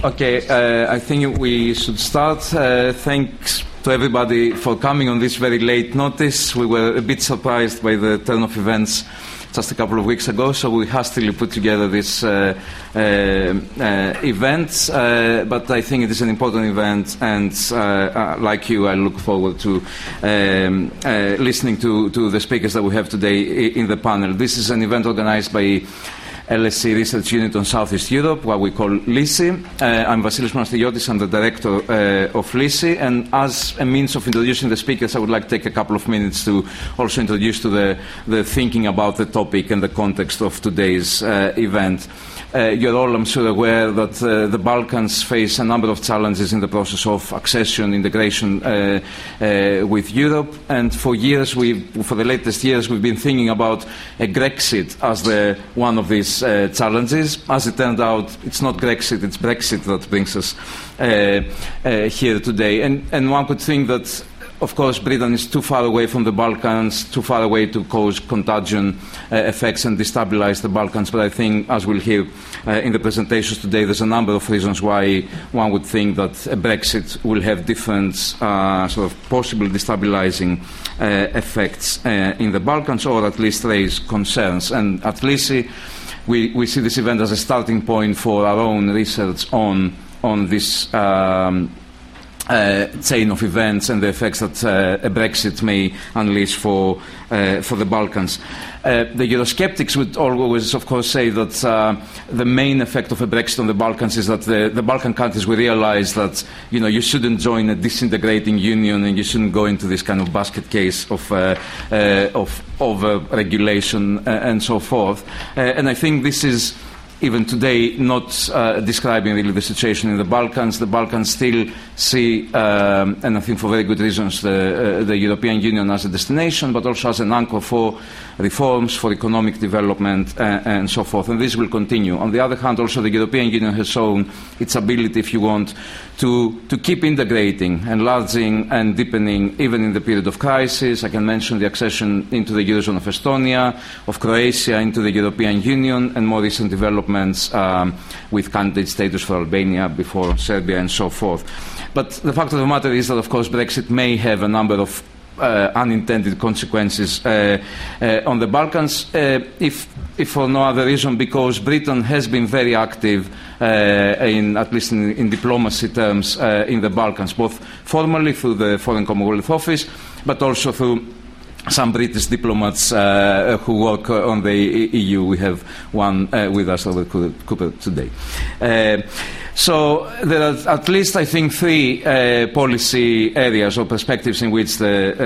Okay, I think we should start. Thanks to everybody for coming on this very late notice. We were a bit surprised by the turn of events just a couple of weeks ago, so we hastily put together this event. But I think it is an important event, and like you, I look forward to listening to the speakers that we have today in the panel. This is an event organized by LSE Research Unit on Southeast Europe, what we call LISI. I'm Vasilis Monastigiotis, I'm the director of LISI, and as a means of introducing the speakers, I would like to take a couple of minutes to also introduce to the thinking about the topic and the context of today's event. You're all, I'm sure, aware that the Balkans face a number of challenges in the process of accession, integration with Europe, and for the latest years, we've been thinking about a Grexit as one of these challenges. As it turned out, it's not Grexit, it's Brexit that brings us here today. And one could think that, of course, Britain is too far away from the Balkans, too far away to cause contagion effects and destabilize the Balkans. But I think, as we'll hear in the presentations today, there's a number of reasons why one would think that a Brexit will have different sort of possible destabilizing effects in the Balkans, or at least raise concerns. And at LISI, we see this event as a starting point for our own research on this chain of events and the effects that a Brexit may unleash for the Balkans. The Eurosceptics would always, of course, say that the main effect of a Brexit on the Balkans is that the Balkan countries will realize that you shouldn't join a disintegrating union and you shouldn't go into this kind of basket case of over-regulation and so forth. And I think this is, even today, not describing really the situation in the Balkans. The Balkans still see, and I think for very good reasons, the European Union as a destination, but also as an anchor for reforms, for economic development, and so forth. And this will continue. On the other hand, also the European Union has shown its ability, if you want, to keep integrating, enlarging, and deepening, even in the period of crisis. I can mention the accession into the Eurozone of Estonia, of Croatia into the European Union, and more recent developments with candidate status for Albania, before Serbia, and so forth. But the fact of the matter is that, of course, Brexit may have a number of unintended consequences on the Balkans, if for no other reason, because Britain has been very active, at least in diplomacy terms, in the Balkans, both formally through the Foreign Commonwealth Office, but also through some British diplomats who work on the EU. We have one with us, Albert Cooper, today. So there are at least, I think, three policy areas or perspectives in which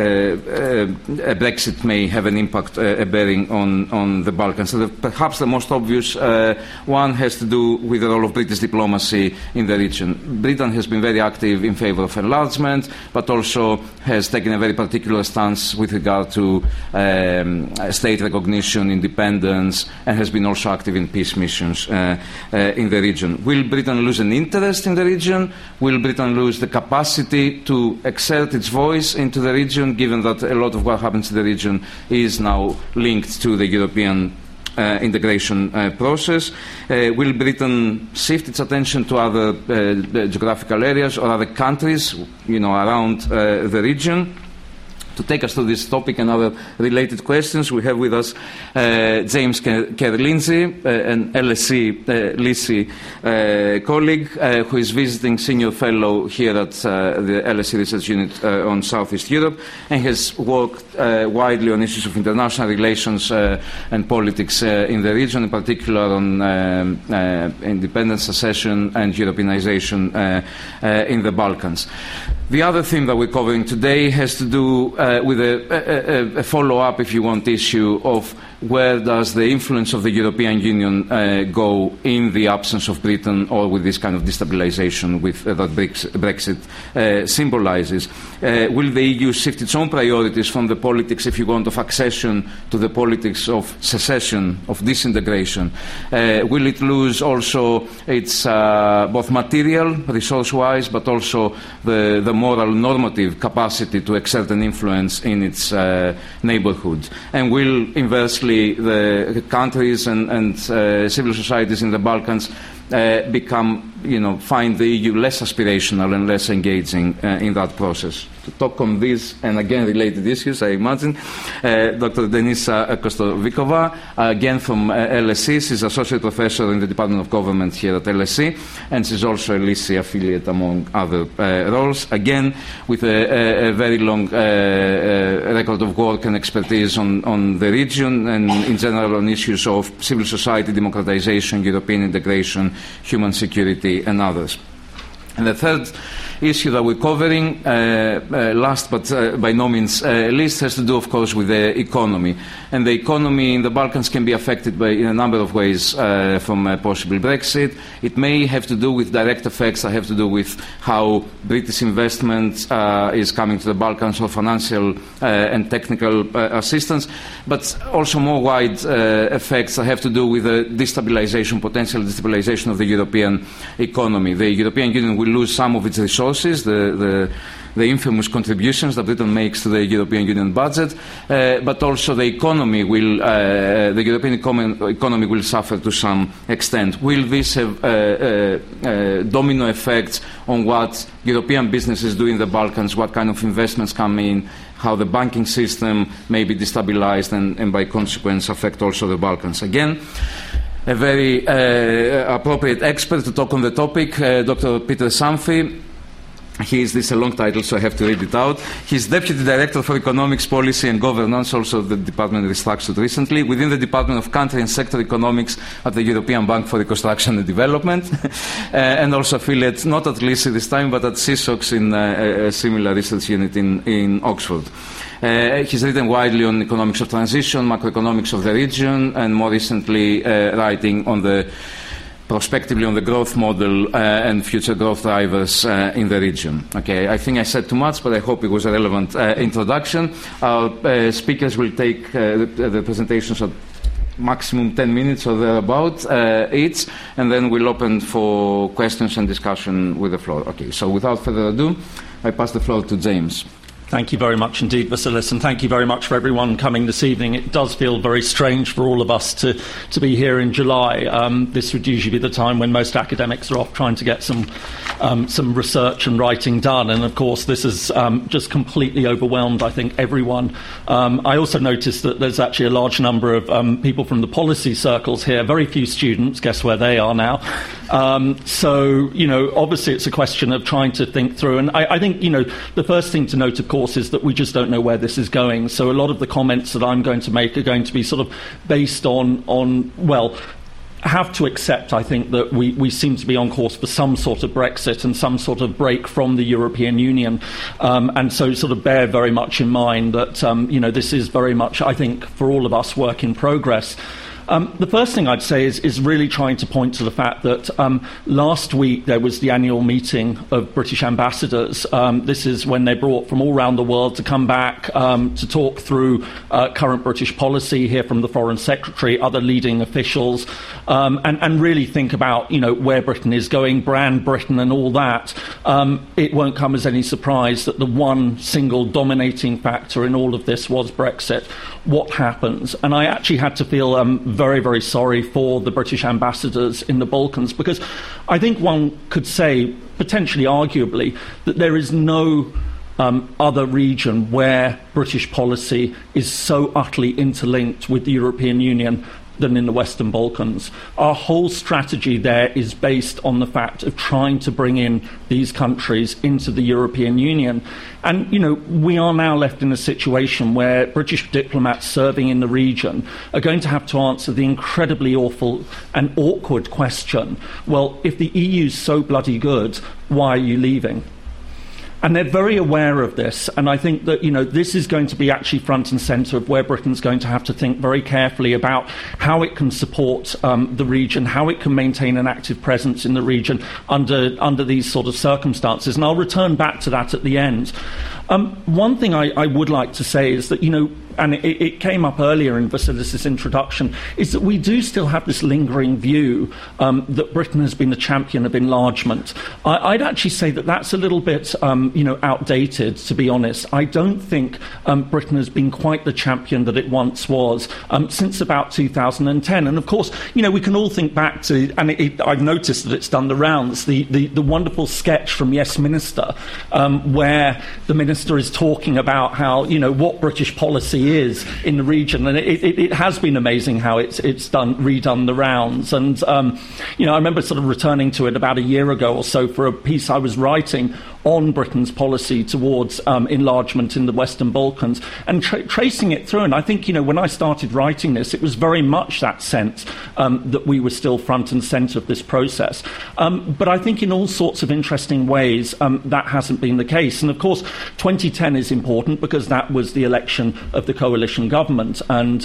Brexit may have an impact, a bearing on the Balkans. So perhaps the most obvious one has to do with the role of British diplomacy in the region. Britain has been very active in favour of enlargement, but also has taken a very particular stance with regard to state recognition, independence, and has been also active in peace missions in the region. Will Britain lose an interest in the region? Will Britain lose the capacity to exert its voice into the region, given that a lot of what happens in the region is now linked to the European integration process? Will Britain shift its attention to other geographical areas or other countries, around the region? To take us through this topic and other related questions, we have with us James Kerr-Lindsay, an LSE LISI colleague who is visiting senior fellow here at the LSE Research Unit on Southeast Europe, and has worked widely on issues of international relations and politics in the region, in particular on independence, secession, and Europeanization in the Balkans. The other theme that we're covering today has to do with a follow-up, if you want, issue of where does the influence of the European Union go in the absence of Britain, or with this kind of destabilization that Brexit symbolizes? Will the EU shift its own priorities from the politics, if you want, of accession to the politics of secession, of disintegration? Will it lose also its both material, resource-wise, but also the moral, normative capacity to exert an influence in its neighborhood? And will, inversely, the countries and civil societies in the Balkans find the EU less aspirational and less engaging in that process. To talk on these and again related issues, I imagine, Dr. Denisa Kostovikova, again from LSE. She's associate professor in the Department of Government here at LSE, and she's also a LISI affiliate among other roles. Again, with a very long record of work and expertise on the region and in general on issues of civil society, democratization, European integration, human security, and others. And the third issue that we're covering, last but by no means least, has to do, of course, with the economy. And the economy in the Balkans can be affected in a number of ways from a possible Brexit. It may have to do with direct effects that have to do with how British investment is coming to the Balkans, or financial and technical assistance, but also more wide effects that have to do with the potential destabilization of the European economy. The European Union will lose some of its resources, the infamous contributions that Britain makes to the European Union budget, but also the European economy will suffer to some extent. Will this have domino effects on what European businesses do in the Balkans, what kind of investments come in, how the banking system may be destabilized and by consequence affect also the Balkans? Again, a very appropriate expert to talk on the topic, Dr. Peter Samphy. This is a long title, so I have to read it out. He's Deputy Director for Economics, Policy and Governance, also the department restructured recently, within the Department of Country and Sector Economics at the European Bank for Reconstruction and Development, and also affiliate, not at LISI this time, but at CSOX in a similar research unit in Oxford. He's written widely on economics of transition, macroeconomics of the region, and more recently writing prospectively on the growth model and future growth drivers in the region. Okay, I think I said too much, but I hope it was a relevant introduction. Our speakers will take the presentations at maximum 10 minutes or thereabout each, and then we'll open for questions and discussion with the floor. Okay, so without further ado, I pass the floor to James. Thank you very much indeed, Vasilis, and thank you very much for everyone coming this evening. It does feel very strange for all of us to be here in July. This would usually be the time when most academics are off trying to get some research and writing done, and of course this has just completely overwhelmed, I think, everyone. I also noticed that there's actually a large number of people from the policy circles here, very few students. Guess where they are now? So, obviously it's a question of trying to think through, and I think, the first thing to note, of course, is that we just don't know where this is going. So a lot of the comments that I'm going to make are going to be sort of based on have to accept, I think, that we seem to be on course for some sort of Brexit and some sort of break from the European Union. And so sort of bear very much in mind that, this is very much, I think, for all of us, work in progress. The first thing I'd say is really trying to point to the fact that last week there was the annual meeting of British ambassadors. This is when they brought from all around the world to come back to talk through current British policy, hear from the Foreign Secretary, other leading officials, and really think about where Britain is going, brand Britain and all that. It won't come as any surprise that the one single dominating factor in all of this was Brexit. What happens? And I actually had to feel very, very sorry for the British ambassadors in the Balkans, because I think one could say, potentially arguably, that there is no other region where British policy is so utterly interlinked with the European Union than in the Western Balkans. Our whole strategy there is based on the fact of trying to bring in these countries into the European Union. And, we are now left in a situation where British diplomats serving in the region are going to have to answer the incredibly awful and awkward question, well, if the EU's so bloody good, why are you leaving? And they're very aware of this, and I think that, this is going to be actually front and centre of where Britain's going to have to think very carefully about how it can support the region, how it can maintain an active presence in the region under these sort of circumstances. And I'll return back to that at the end. One thing I would like to say is that, and it came up earlier in Vasilis' introduction, is that we do still have this lingering view that Britain has been a champion of enlargement. I'd actually say that that's a little bit, outdated, to be honest. I don't think Britain has been quite the champion that it once was since about 2010. And of course, we can all think back to, and I've noticed that it's done the rounds, the wonderful sketch from Yes Minister, where the minister is talking about how, what British policy is in the region, and it has been amazing how it's redone the rounds. And I remember sort of returning to it about a year ago or so for a piece I was writing on Britain's policy towards enlargement in the Western Balkans, and tracing it through. And I think, when I started writing this, it was very much that sense that we were still front and centre of this process. But I think in all sorts of interesting ways, that hasn't been the case. And of course, 2010 is important because that was the election of the coalition government. And,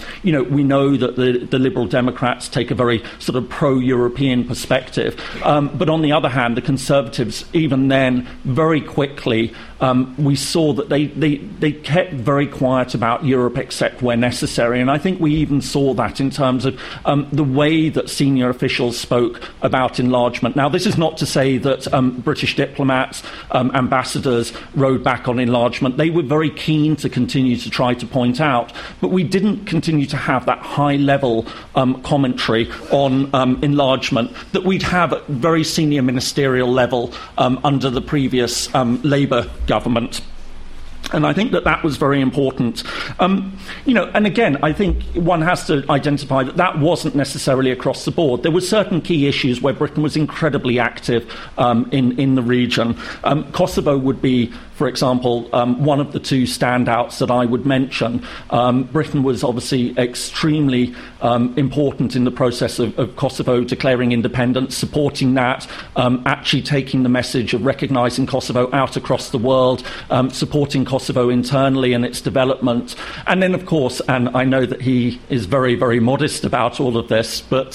we know that the Liberal Democrats take a very sort of pro-European perspective. But on the other hand, the Conservatives, even then, very quickly, we saw that they kept very quiet about Europe except where necessary. And I think we even saw that in terms of the way that senior officials spoke about enlargement. Now, this is not to say that British diplomats, ambassadors rode back on enlargement. They were very keen to continue to try to point out, but we didn't continue to have that high-level commentary on enlargement that we'd have at very senior ministerial level under the previous Labour government. And I think that was very important. And again, I think one has to identify that wasn't necessarily across the board. There were certain key issues where Britain was incredibly active in the region. Kosovo would be, for example, one of the two standouts that I would mention. Britain was obviously extremely important in the process of Kosovo declaring independence, supporting that, actually taking the message of recognising Kosovo out across the world, supporting Kosovo internally and its development. And then, of course, and I know that he is very, very modest about all of this, but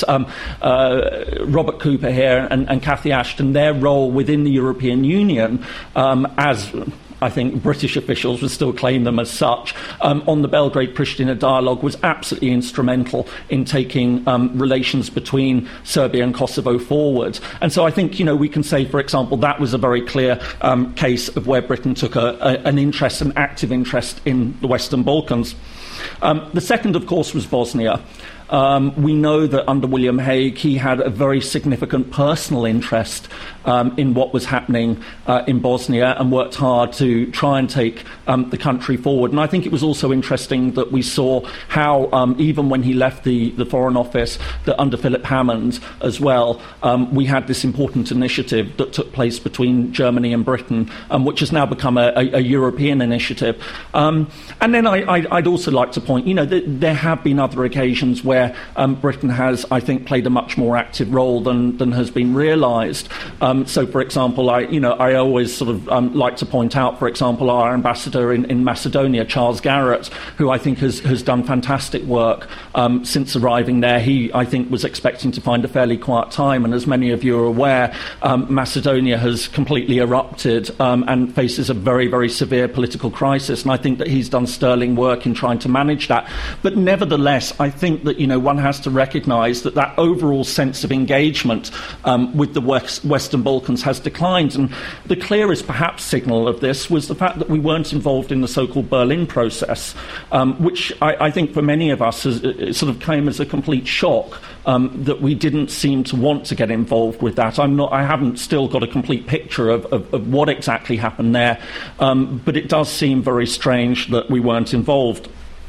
Robert Cooper here and Cathy Ashton, their role within the European Union as I think British officials would still claim them as such, on the Belgrade-Pristina dialogue was absolutely instrumental in taking relations between Serbia and Kosovo forward. And so I think, we can say, for example, that was a very clear case of where Britain took an active interest in the Western Balkans. The second, of course, was Bosnia. We know that under William Hague, he had a very significant personal interest in what was happening in Bosnia and worked hard to try and take the country forward. And I think it was also interesting that we saw how, even when he left the Foreign Office, that under Philip Hammond as well, we had this important initiative that took place between Germany and Britain, which has now become a European initiative. And then I'd also like to point, that there have been other occasions where Britain has, I think, played a much more active role than has been realised. So, for example, I always sort of like to point out, for example, our ambassador in Macedonia, Charles Garrett, who I think has done fantastic work since arriving there. He, I think, was expecting to find a fairly quiet time, and as many of you are aware, Macedonia has completely erupted and faces a very, very severe political crisis, and I think that he's done sterling work in trying to manage that. But nevertheless, I think that, one has to recognise that overall sense of engagement with the Western Balkans has declined. And the clearest, perhaps, signal of this was the fact that we weren't involved in the so-called Berlin process, which I think for many of us it sort of came as a complete shock that we didn't seem to want to get involved with that. I haven't still got a complete picture of what exactly happened there, but it does seem very strange that we weren't involved.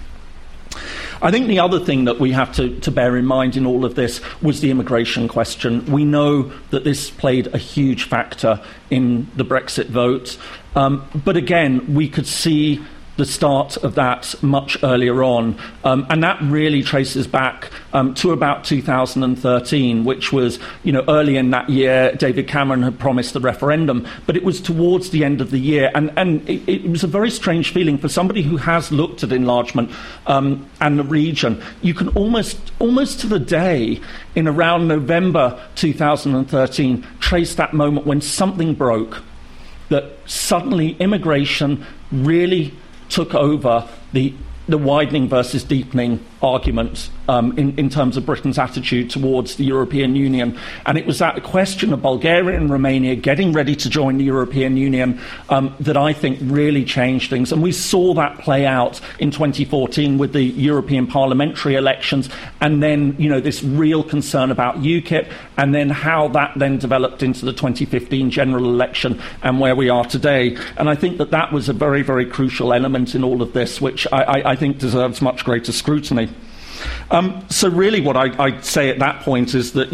I think the other thing that we have to bear in mind in all of this was the immigration question. We know that this played a huge factor in the Brexit vote, but again, we could see the start of that much earlier on, and that really traces back to about 2013, which was, early in that year, David Cameron had promised the referendum, but it was towards the end of the year, and it was a very strange feeling for somebody who has looked at enlargement and the region. You can almost to the day, in around November 2013, trace that moment when something broke. that suddenly immigration really took over the widening versus deepening argument in terms of Britain's attitude towards the European Union. And it was that question of Bulgaria and Romania getting ready to join the European Union that I think really changed things. And we saw that play out in 2014 with the European parliamentary elections, and then, this real concern about UKIP, and then how that then developed into the 2015 general election and where we are today. And I think that was a very, very crucial element in all of this, which I think deserves much greater scrutiny. So really what I'd say at that point is that,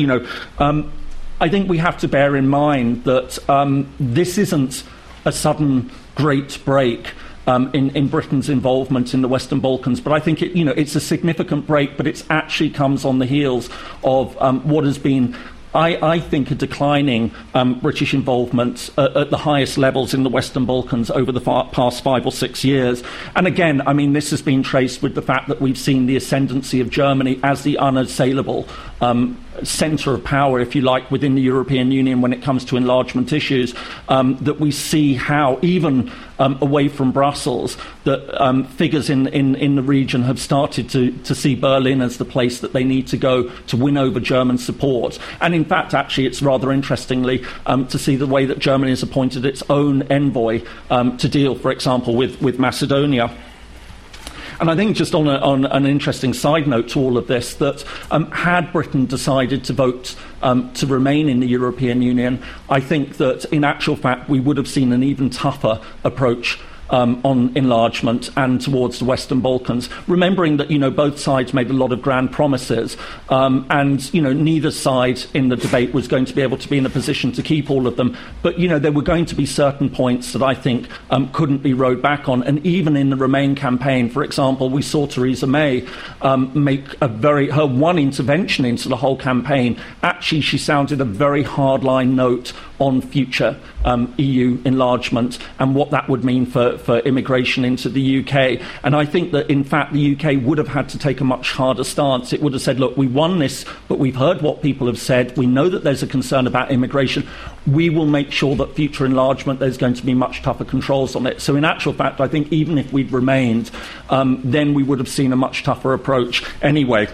I think we have to bear in mind that this isn't a sudden great break in Britain's involvement in the Western Balkans, but I think it's a significant break, but it actually comes on the heels of what has been, I think, a declining British involvement at the highest levels in the Western Balkans over the past 5 or 6 years. And again, this has been traced with the fact that we've seen the ascendancy of Germany as the unassailable centre of power, if you like, within the European Union when it comes to enlargement issues, that we see how even away from Brussels, that figures in the region have started to see Berlin as the place that they need to go to win over German support. And in fact, actually, it's rather interestingly to see the way that Germany has appointed its own envoy to deal, for example, with Macedonia. And I think, just on an interesting side note to all of this, that had Britain decided to vote to remain in the European Union, I think that in actual fact we would have seen an even tougher approach on enlargement and towards the Western Balkans, remembering that both sides made a lot of grand promises, and neither side in the debate was going to be able to be in a position to keep all of them. But there were going to be certain points that I think couldn't be rowed back on. And even in the Remain campaign, for example, we saw Theresa May make her one intervention into the whole campaign. Actually, she sounded a very hardline note on future EU enlargement and what that would mean for immigration into the UK. And I think that, in fact, the UK would have had to take a much harder stance. It would have said, look, we won this, but we've heard what people have said. We know that there's a concern about immigration. We will make sure that future enlargement, there's going to be much tougher controls on it. So in actual fact, I think even if we'd remained, then we would have seen a much tougher approach anyway.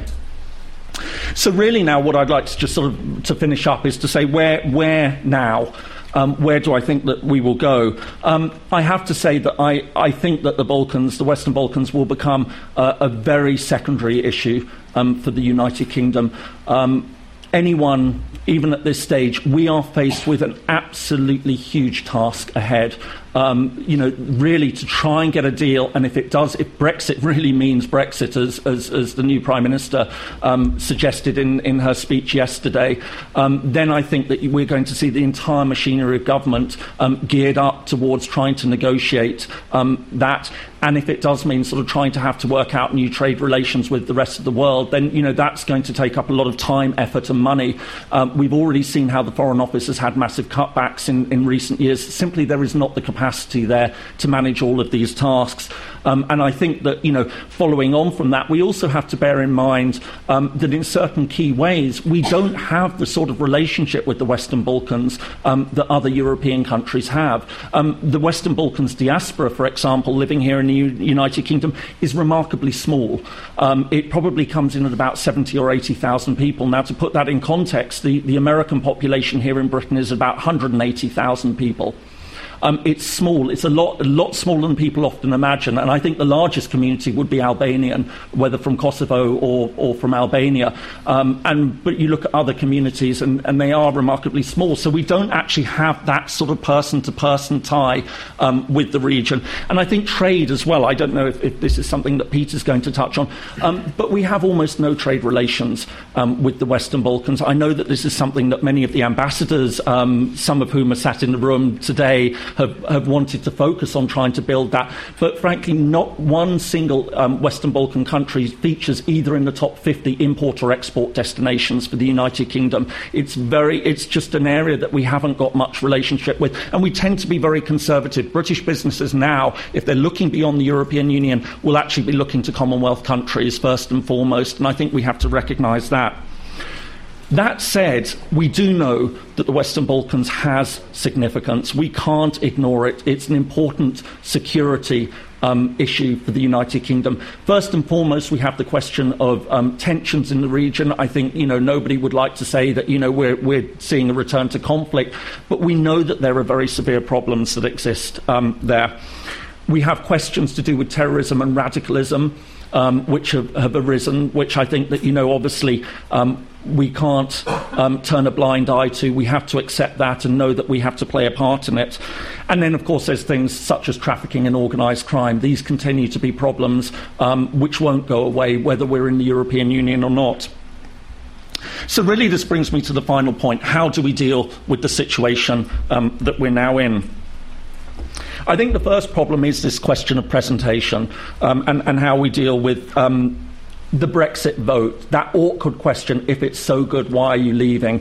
So really now what I'd like to just sort of to finish up is to say where now? Where do I think that we will go? I have to say that I think that the Western Balkans, will become a very secondary issue for the United Kingdom. Anyone, even at this stage, we are faced with an absolutely huge task ahead. Really to try and get a deal, and if Brexit really means Brexit, as the new Prime Minister suggested in her speech yesterday, then I think that we're going to see the entire machinery of government geared up towards trying to negotiate that. And if it does mean sort of trying to have to work out new trade relations with the rest of the world, then that's going to take up a lot of time, effort and money. We've already seen how the Foreign Office has had massive cutbacks in recent years. Simply there is not the capacity there to manage all of these tasks. And I think that, following on from that, we also have to bear in mind that in certain key ways we don't have the sort of relationship with the Western Balkans that other European countries have. The Western Balkans diaspora, for example, living here in the United Kingdom, is remarkably small. It probably comes in at about 70 or 80,000 people. Now, to put that in context, the American population here in Britain is about 180,000 people. It's small. It's a lot smaller than people often imagine. And I think the largest community would be Albanian, whether from Kosovo or from Albania. But you look at other communities, and they are remarkably small. So we don't actually have that sort of person-to-person tie with the region. And I think trade as well. I don't know if this is something that Peter's going to touch on. But we have almost no trade relations with the Western Balkans. I know that this is something that many of the ambassadors, some of whom are sat in the room today, have wanted to focus on trying to build that. But frankly, not one single Western Balkan country features either in the top 50 import or export destinations for the United Kingdom. It's just an area that we haven't got much relationship with. And we tend to be very conservative. British businesses now, if they're looking beyond the European Union, will actually be looking to Commonwealth countries first and foremost. And I think we have to recognise that. That said, we do know that the Western Balkans has significance. We can't ignore it. It's an important security issue for the United Kingdom. First and foremost, we have the question of tensions in the region. I think, nobody would like to say that, we're seeing a return to conflict, but we know that there are very severe problems that exist there. We have questions to do with terrorism and radicalism, which have arisen, which I think that, obviously, we can't turn a blind eye to. We have to accept that and know that we have to play a part in it. And then, of course, there's things such as trafficking and organised crime. These continue to be problems which won't go away, whether we're in the European Union or not. So really, this brings me to the final point. How do we deal with the situation that we're now in? I think the first problem is this question of presentation and how we deal with the Brexit vote, that awkward question, if it's so good, why are you leaving?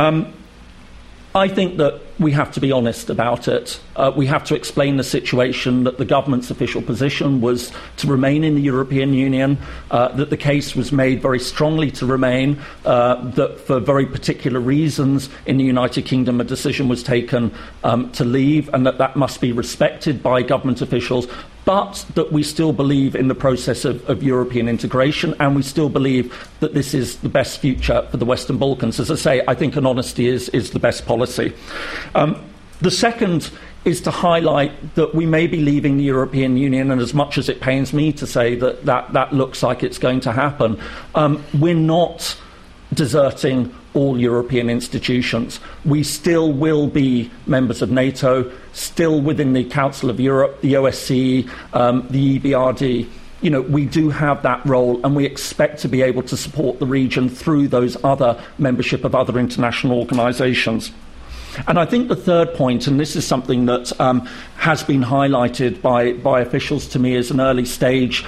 I think that we have to be honest about it. We have to explain the situation, that the government's official position was to remain in the European Union, that the case was made very strongly to remain, that for very particular reasons in the United Kingdom a decision was taken to leave, and that must be respected by government officials, but that we still believe in the process of European integration, and we still believe that this is the best future for the Western Balkans. As I say, I think an honesty is the best policy. The second is to highlight that we may be leaving the European Union, and as much as it pains me to say that looks like it's going to happen, we're not deserting all European institutions. We still will be members of NATO, still within the Council of Europe, the OSCE, the EBRD. We do have that role, and we expect to be able to support the region through those other membership of other international organisations. And I think the third point, and this is something that has been highlighted by officials to me as an early stage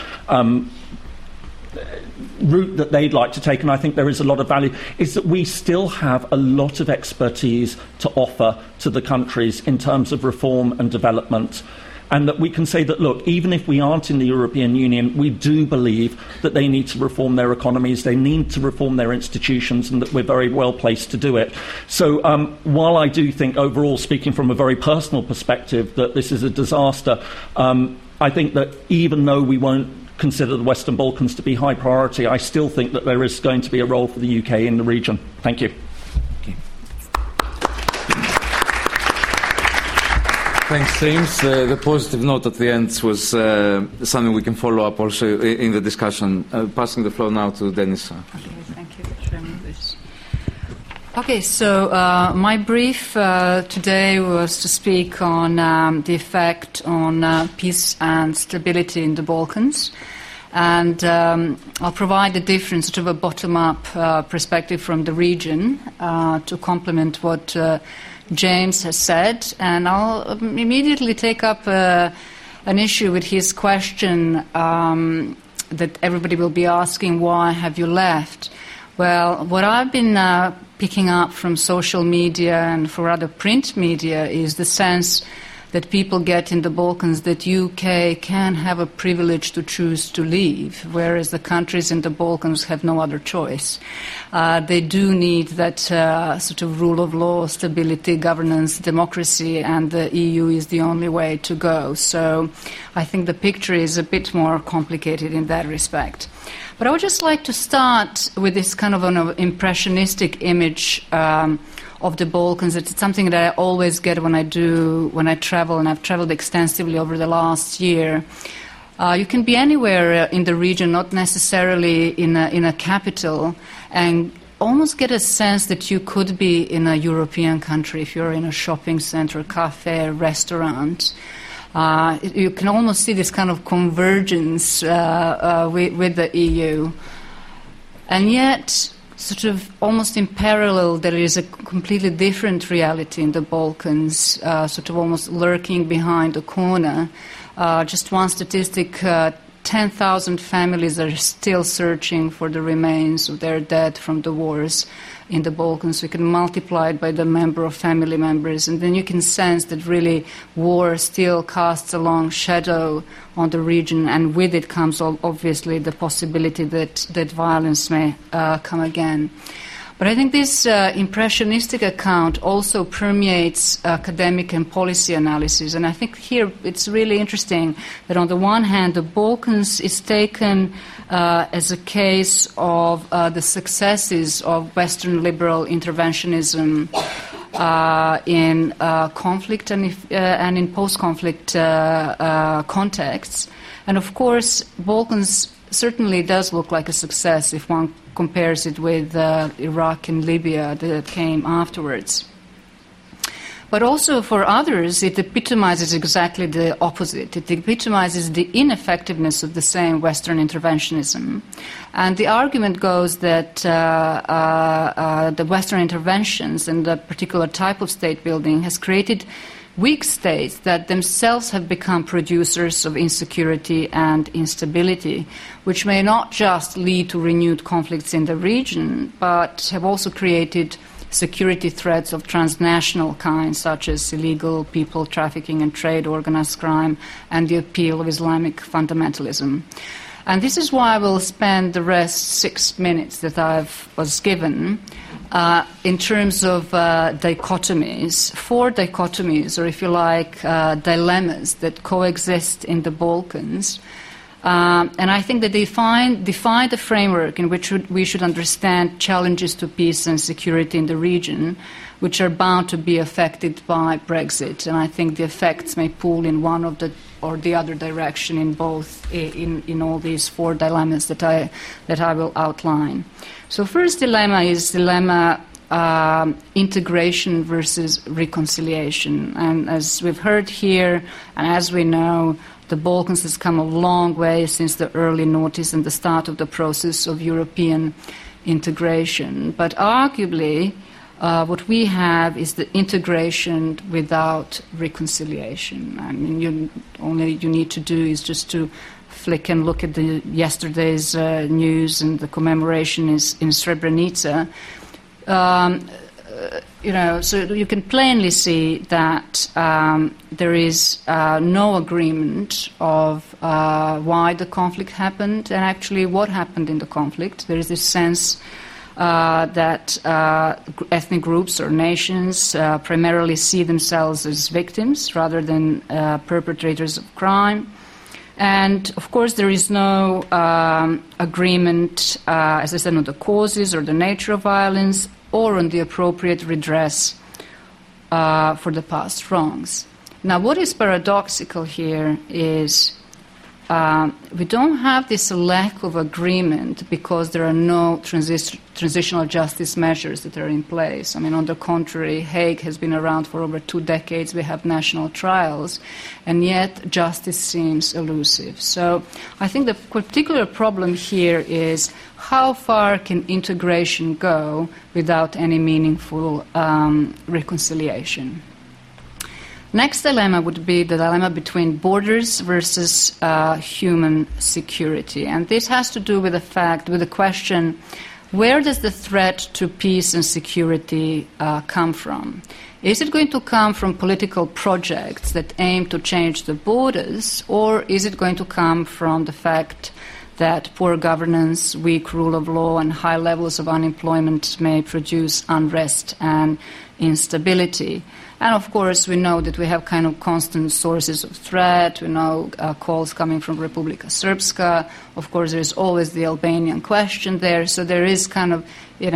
route that they'd like to take, and I think there is a lot of value, is that we still have a lot of expertise to offer to the countries in terms of reform and development. And that we can say that, look, even if we aren't in the European Union, we do believe that they need to reform their economies, they need to reform their institutions, and that we're very well placed to do it. So while I do think overall, speaking from a very personal perspective, that this is a disaster, I think that even though we won't consider the Western Balkans to be high priority, I still think that there is going to be a role for the UK in the region. Thank you. Thanks, James. The positive note at the end was something we can follow up also in the discussion. Passing the floor now to Denis. Okay, thank you for sharing this. Okay, so my brief today was to speak on the effect on peace and stability in the Balkans. And I'll provide a different sort of a bottom-up perspective from the region to complement what James has said, and I'll immediately take up an issue with his question that everybody will be asking, why have you left? Well, what I've been picking up from social media and for other print media is the sense that people get in the Balkans that UK can have a privilege to choose to leave, whereas the countries in the Balkans have no other choice. They do need that sort of rule of law, stability, governance, democracy, and the EU is the only way to go. So I think the picture is a bit more complicated in that respect. But I would just like to start with this kind of an impressionistic image of the Balkans. It's something that I always get when I travel, and I've traveled extensively over the last year. You can be anywhere in the region, not necessarily in a capital, and almost get a sense that you could be in a European country if you're in a shopping center, cafe, restaurant. You can almost see this kind of convergence with the EU. And yet, sort of almost in parallel, there is a completely different reality in the Balkans, sort of almost lurking behind a corner. Just one statistic, 10,000 families are still searching for the remains of their dead from the wars in the Balkans. We can multiply it by the number of family members, and then you can sense that really war still casts a long shadow on the region, and with it comes obviously the possibility that violence may come again. But I think this impressionistic account also permeates academic and policy analysis. And I think here it's really interesting that on the one hand, the Balkans is taken as a case of the successes of Western liberal interventionism in conflict and in post-conflict contexts. And of course, Balkans certainly does look like a success if one compares it with Iraq and Libya that came afterwards. But also for others, it epitomizes exactly the opposite. It epitomizes the ineffectiveness of the same Western interventionism. And the argument goes that the Western interventions and the particular type of state building has created weak states that themselves have become producers of insecurity and instability, which may not just lead to renewed conflicts in the region, but have also created security threats of transnational kinds, such as illegal people trafficking and trade, organized crime, and the appeal of Islamic fundamentalism. And this is why I will spend the rest 6 minutes that I was given in terms of dichotomies, 4 dichotomies, or if you like, dilemmas that coexist in the Balkans. And I think that they define the framework in which we should understand challenges to peace and security in the region, which are bound to be affected by Brexit. And I think the effects may pull in one of the or the other direction in both in all these 4 dilemmas that I will outline. So first dilemma is dilemma integration versus reconciliation. And as we've heard here, and as we know, the Balkans has come a long way since the early noughties and the start of the process of European integration. But arguably, what we have is the integration without reconciliation. I mean, you need to do is just to flick and look at yesterday's news and the commemoration is in Srebrenica. So you can plainly see that there is no agreement of why the conflict happened and actually what happened in the conflict. There is this sense that ethnic groups or nations primarily see themselves as victims rather than perpetrators of crime. And, of course, there is no agreement, as I said, on the causes or the nature of violence or on the appropriate redress for the past wrongs. Now, what is paradoxical here is we don't have this lack of agreement because there are no transitional justice measures that are in place. I mean, on the contrary, Hague has been around for over 2 decades. We have national trials, and yet justice seems elusive. So I think the particular problem here is how far can integration go without any meaningful reconciliation? Next dilemma would be the dilemma between borders versus human security. And this has to do with the question, where does the threat to peace and security come from? Is it going to come from political projects that aim to change the borders, or is it going to come from the fact that poor governance, weak rule of law, and high levels of unemployment may produce unrest and instability? And, of course, we know that we have kind of constant sources of threat. We know calls coming from Republika Srpska. Of course, there is always the Albanian question there. So there is kind of,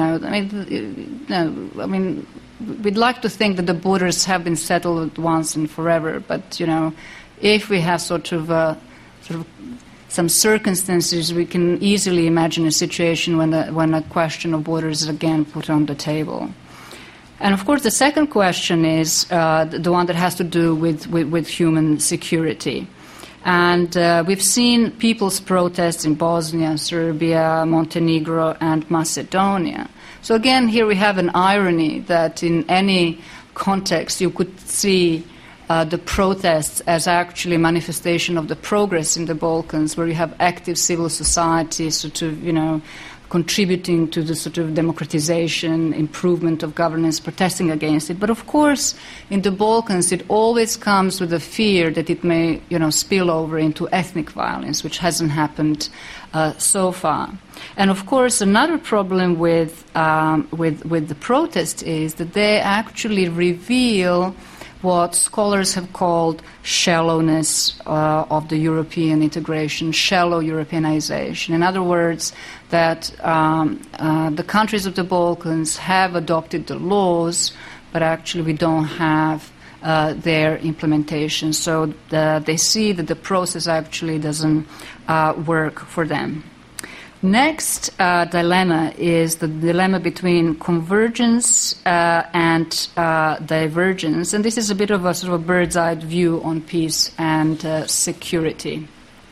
we'd like to think that the borders have been settled once and forever. But, if we have sort of some circumstances, we can easily imagine a situation when a question of borders is again put on the table. And, of course, the second question is the one that has to do with human security. And we've seen people's protests in Bosnia, Serbia, Montenegro, and Macedonia. So, again, here we have an irony that in any context you could see the protests as actually manifestation of the progress in the Balkans, where you have active civil society sort of, contributing to the sort of democratization, improvement of governance, protesting against it. But of course, in the Balkans, it always comes with a fear that it may, spill over into ethnic violence, which hasn't happened so far. And of course, another problem with the protest is that they actually reveal what scholars have called shallowness of the European integration, shallow Europeanization. In other words, that the countries of the Balkans have adopted the laws, but actually we don't have their implementation. So they see that the process actually doesn't work for them. Next dilemma is the dilemma between convergence and divergence, and this is a bit of a sort of a bird's-eye view on peace and security.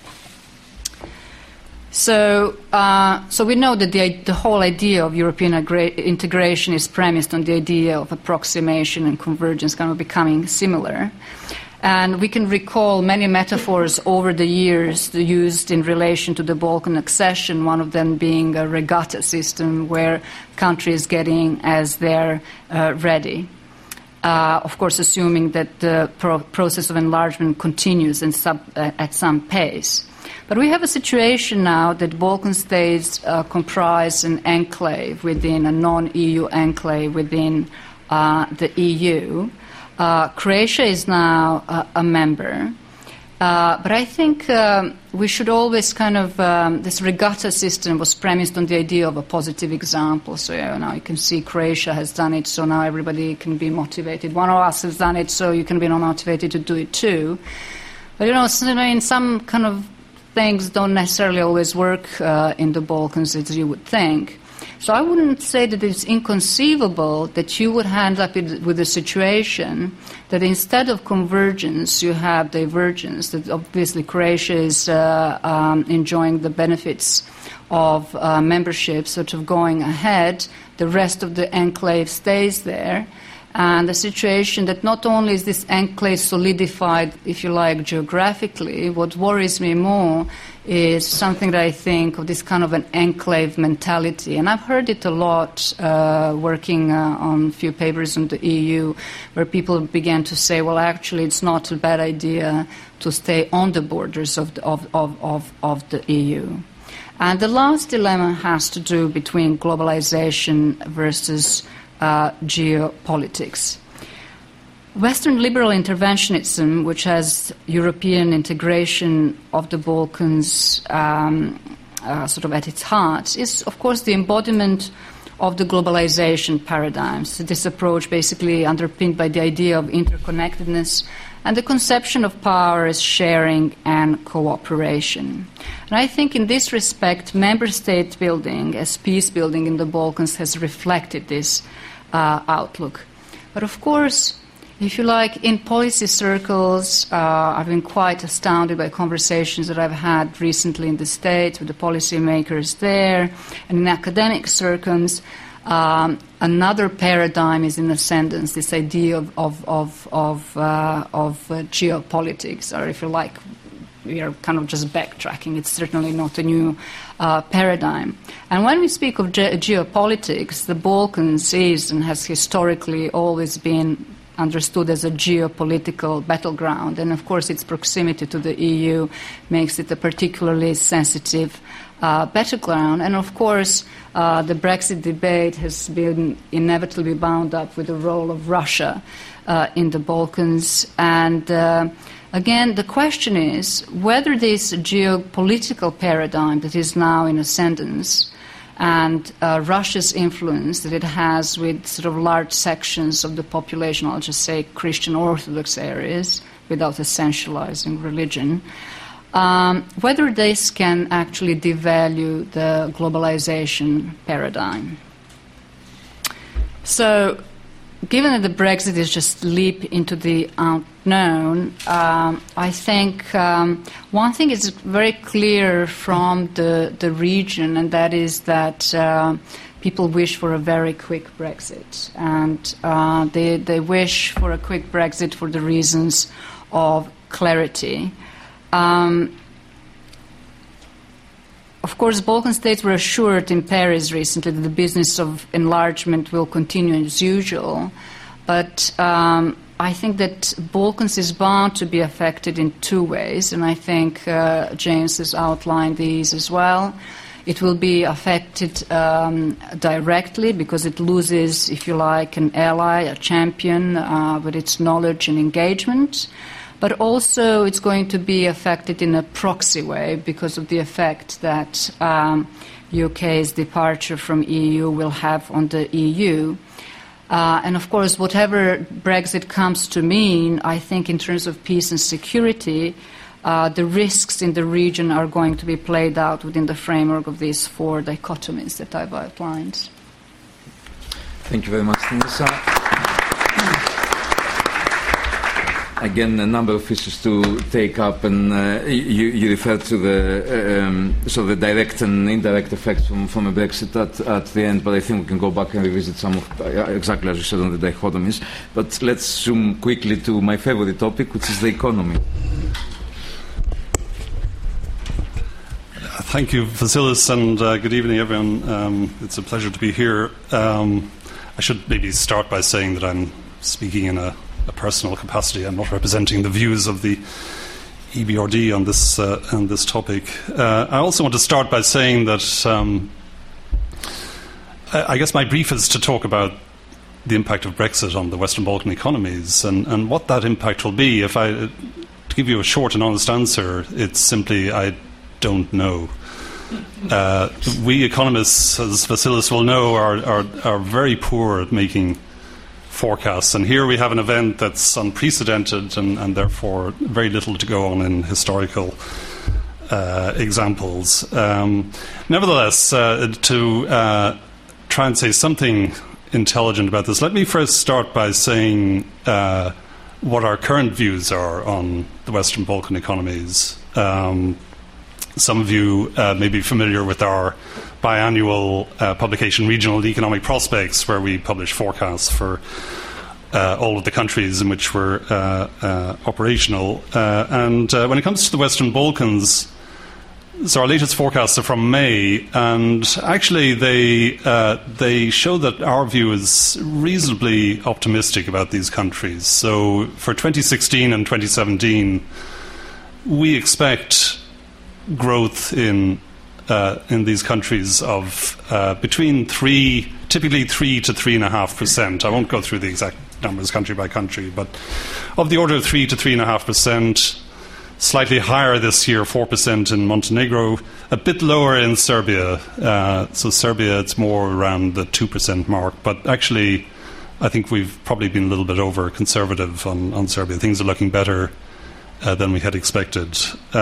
So we know that the whole idea of European integration is premised on the idea of approximation and convergence kind of becoming similar. And we can recall many metaphors over the years used in relation to the Balkan accession, one of them being a regatta system where countries getting as they're ready. Of course, assuming that the process of enlargement continues at some pace. But we have a situation now that Balkan states comprise an enclave within a non-EU enclave within the EU. Croatia is now a member, but I think we should always kind of, this regatta system was premised on the idea of a positive example. So now you can see Croatia has done it, so now everybody can be motivated. One of us has done it, so you can be motivated to do it too. But some kind of things don't necessarily always work in the Balkans as you would think. So I wouldn't say that it's inconceivable that you would end up with a situation that instead of convergence, you have divergence, that obviously Croatia is enjoying the benefits of membership, sort of going ahead. The rest of the enclave stays there. And the situation that not only is this enclave solidified, if you like, geographically, what worries me more is something that I think of this kind of an enclave mentality. And I've heard it a lot working on a few papers on the EU, where people began to say, well, actually, it's not a bad idea to stay on the borders of the EU. And the last dilemma has to do between globalization versus geopolitics. Western liberal interventionism, which has European integration of the Balkans sort of at its heart, is, of course, the embodiment of the globalization paradigm. So this approach basically underpinned by the idea of interconnectedness and the conception of power as sharing and cooperation. And I think in this respect, member state building as peace building in the Balkans has reflected this outlook. But of course, if you like, in policy circles, I've been quite astounded by conversations that I've had recently in the States with the policymakers there, and in academic circles, another paradigm is in ascendance, this idea of geopolitics, or if you like, we are kind of just backtracking. It's certainly not a new paradigm. And when we speak of geopolitics, the Balkans is and has historically always been understood as a geopolitical battleground. And of course, its proximity to the EU makes it a particularly sensitive battleground. And of course, the Brexit debate has been inevitably bound up with the role of Russia in the Balkans. And again, the question is whether this geopolitical paradigm that is now in ascendance and Russia's influence that it has with sort of large sections of the population, I'll just say Christian Orthodox areas, without essentializing religion, whether this can actually devalue the globalization paradigm. So, given that the Brexit is just a leap into the unknown, I think one thing is very clear from the region, and that is that people wish for a very quick Brexit. And they wish for a quick Brexit for the reasons of clarity. of course, Balkan states were assured in Paris recently that the business of enlargement will continue as usual. But I think that Balkans is bound to be affected in two ways, and I think James has outlined these as well. It will be affected directly because it loses, if you like, an ally, a champion with its knowledge and engagement. But also it's going to be affected in a proxy way because of the effect that UK's departure from EU will have on the EU. And of course, whatever Brexit comes to mean, I think in terms of peace and security, the risks in the region are going to be played out within the framework of these four dichotomies that I've outlined. Thank you very much, Tinasa. Again, a number of issues to take up, and you referred to the direct and indirect effects from a Brexit at the end, but I think we can go back and revisit some of, exactly as you said, on the dichotomies. But let's zoom quickly to my favorite topic, which is the economy. Thank you, Vasilis, and good evening, everyone. It's a pleasure to be here. I should maybe start by saying that I'm speaking in a personal capacity. I'm not representing the views of the EBRD on this topic. I also want to start by saying that I guess my brief is to talk about the impact of Brexit on the Western Balkan economies and what that impact will be. If I to give you a short and honest answer, it's simply I don't know. We economists, as Vasilis will know, are very poor at making forecasts, and here we have an event that's unprecedented and therefore very little to go on in historical examples. Nevertheless, to try and say something intelligent about this, let me first start by saying what our current views are on the Western Balkan economies. Some of you may be familiar with our biannual publication, Regional Economic Prospects, where we publish forecasts for all of the countries in which we're operational. And when it comes to the Western Balkans, so our latest forecasts are from May, and actually they show that our view is reasonably optimistic about these countries. So for 2016 and 2017, we expect growth in these countries of between typically 3 to 3.5%. I won't go through the exact numbers country by country, but of the order of 3 to 3.5%. Slightly higher this year, 4% in Montenegro, a bit lower in Serbia. So Serbia, it's more around the 2% mark. But actually, I think we've probably been a little bit over conservative on Serbia. Things are looking better than we had expected.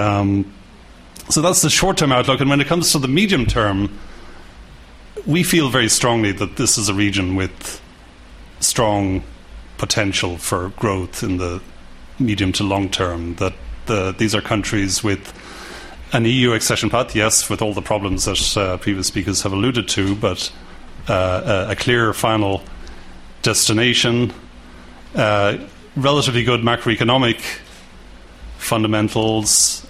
So that's the short-term outlook. And when it comes to the medium term, we feel very strongly that this is a region with strong potential for growth in the medium to long term, that these are countries with an EU accession path, yes, with all the problems that previous speakers have alluded to, but a clear final destination, relatively good macroeconomic fundamentals,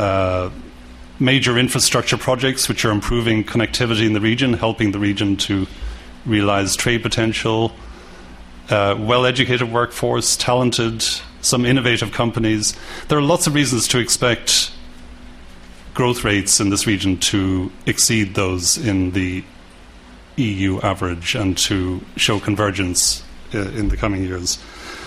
major infrastructure projects which are improving connectivity in the region, helping the region to realize trade potential, well-educated workforce, talented, some innovative companies. There are lots of reasons to expect growth rates in this region to exceed those in the EU average and to show convergence in the coming years.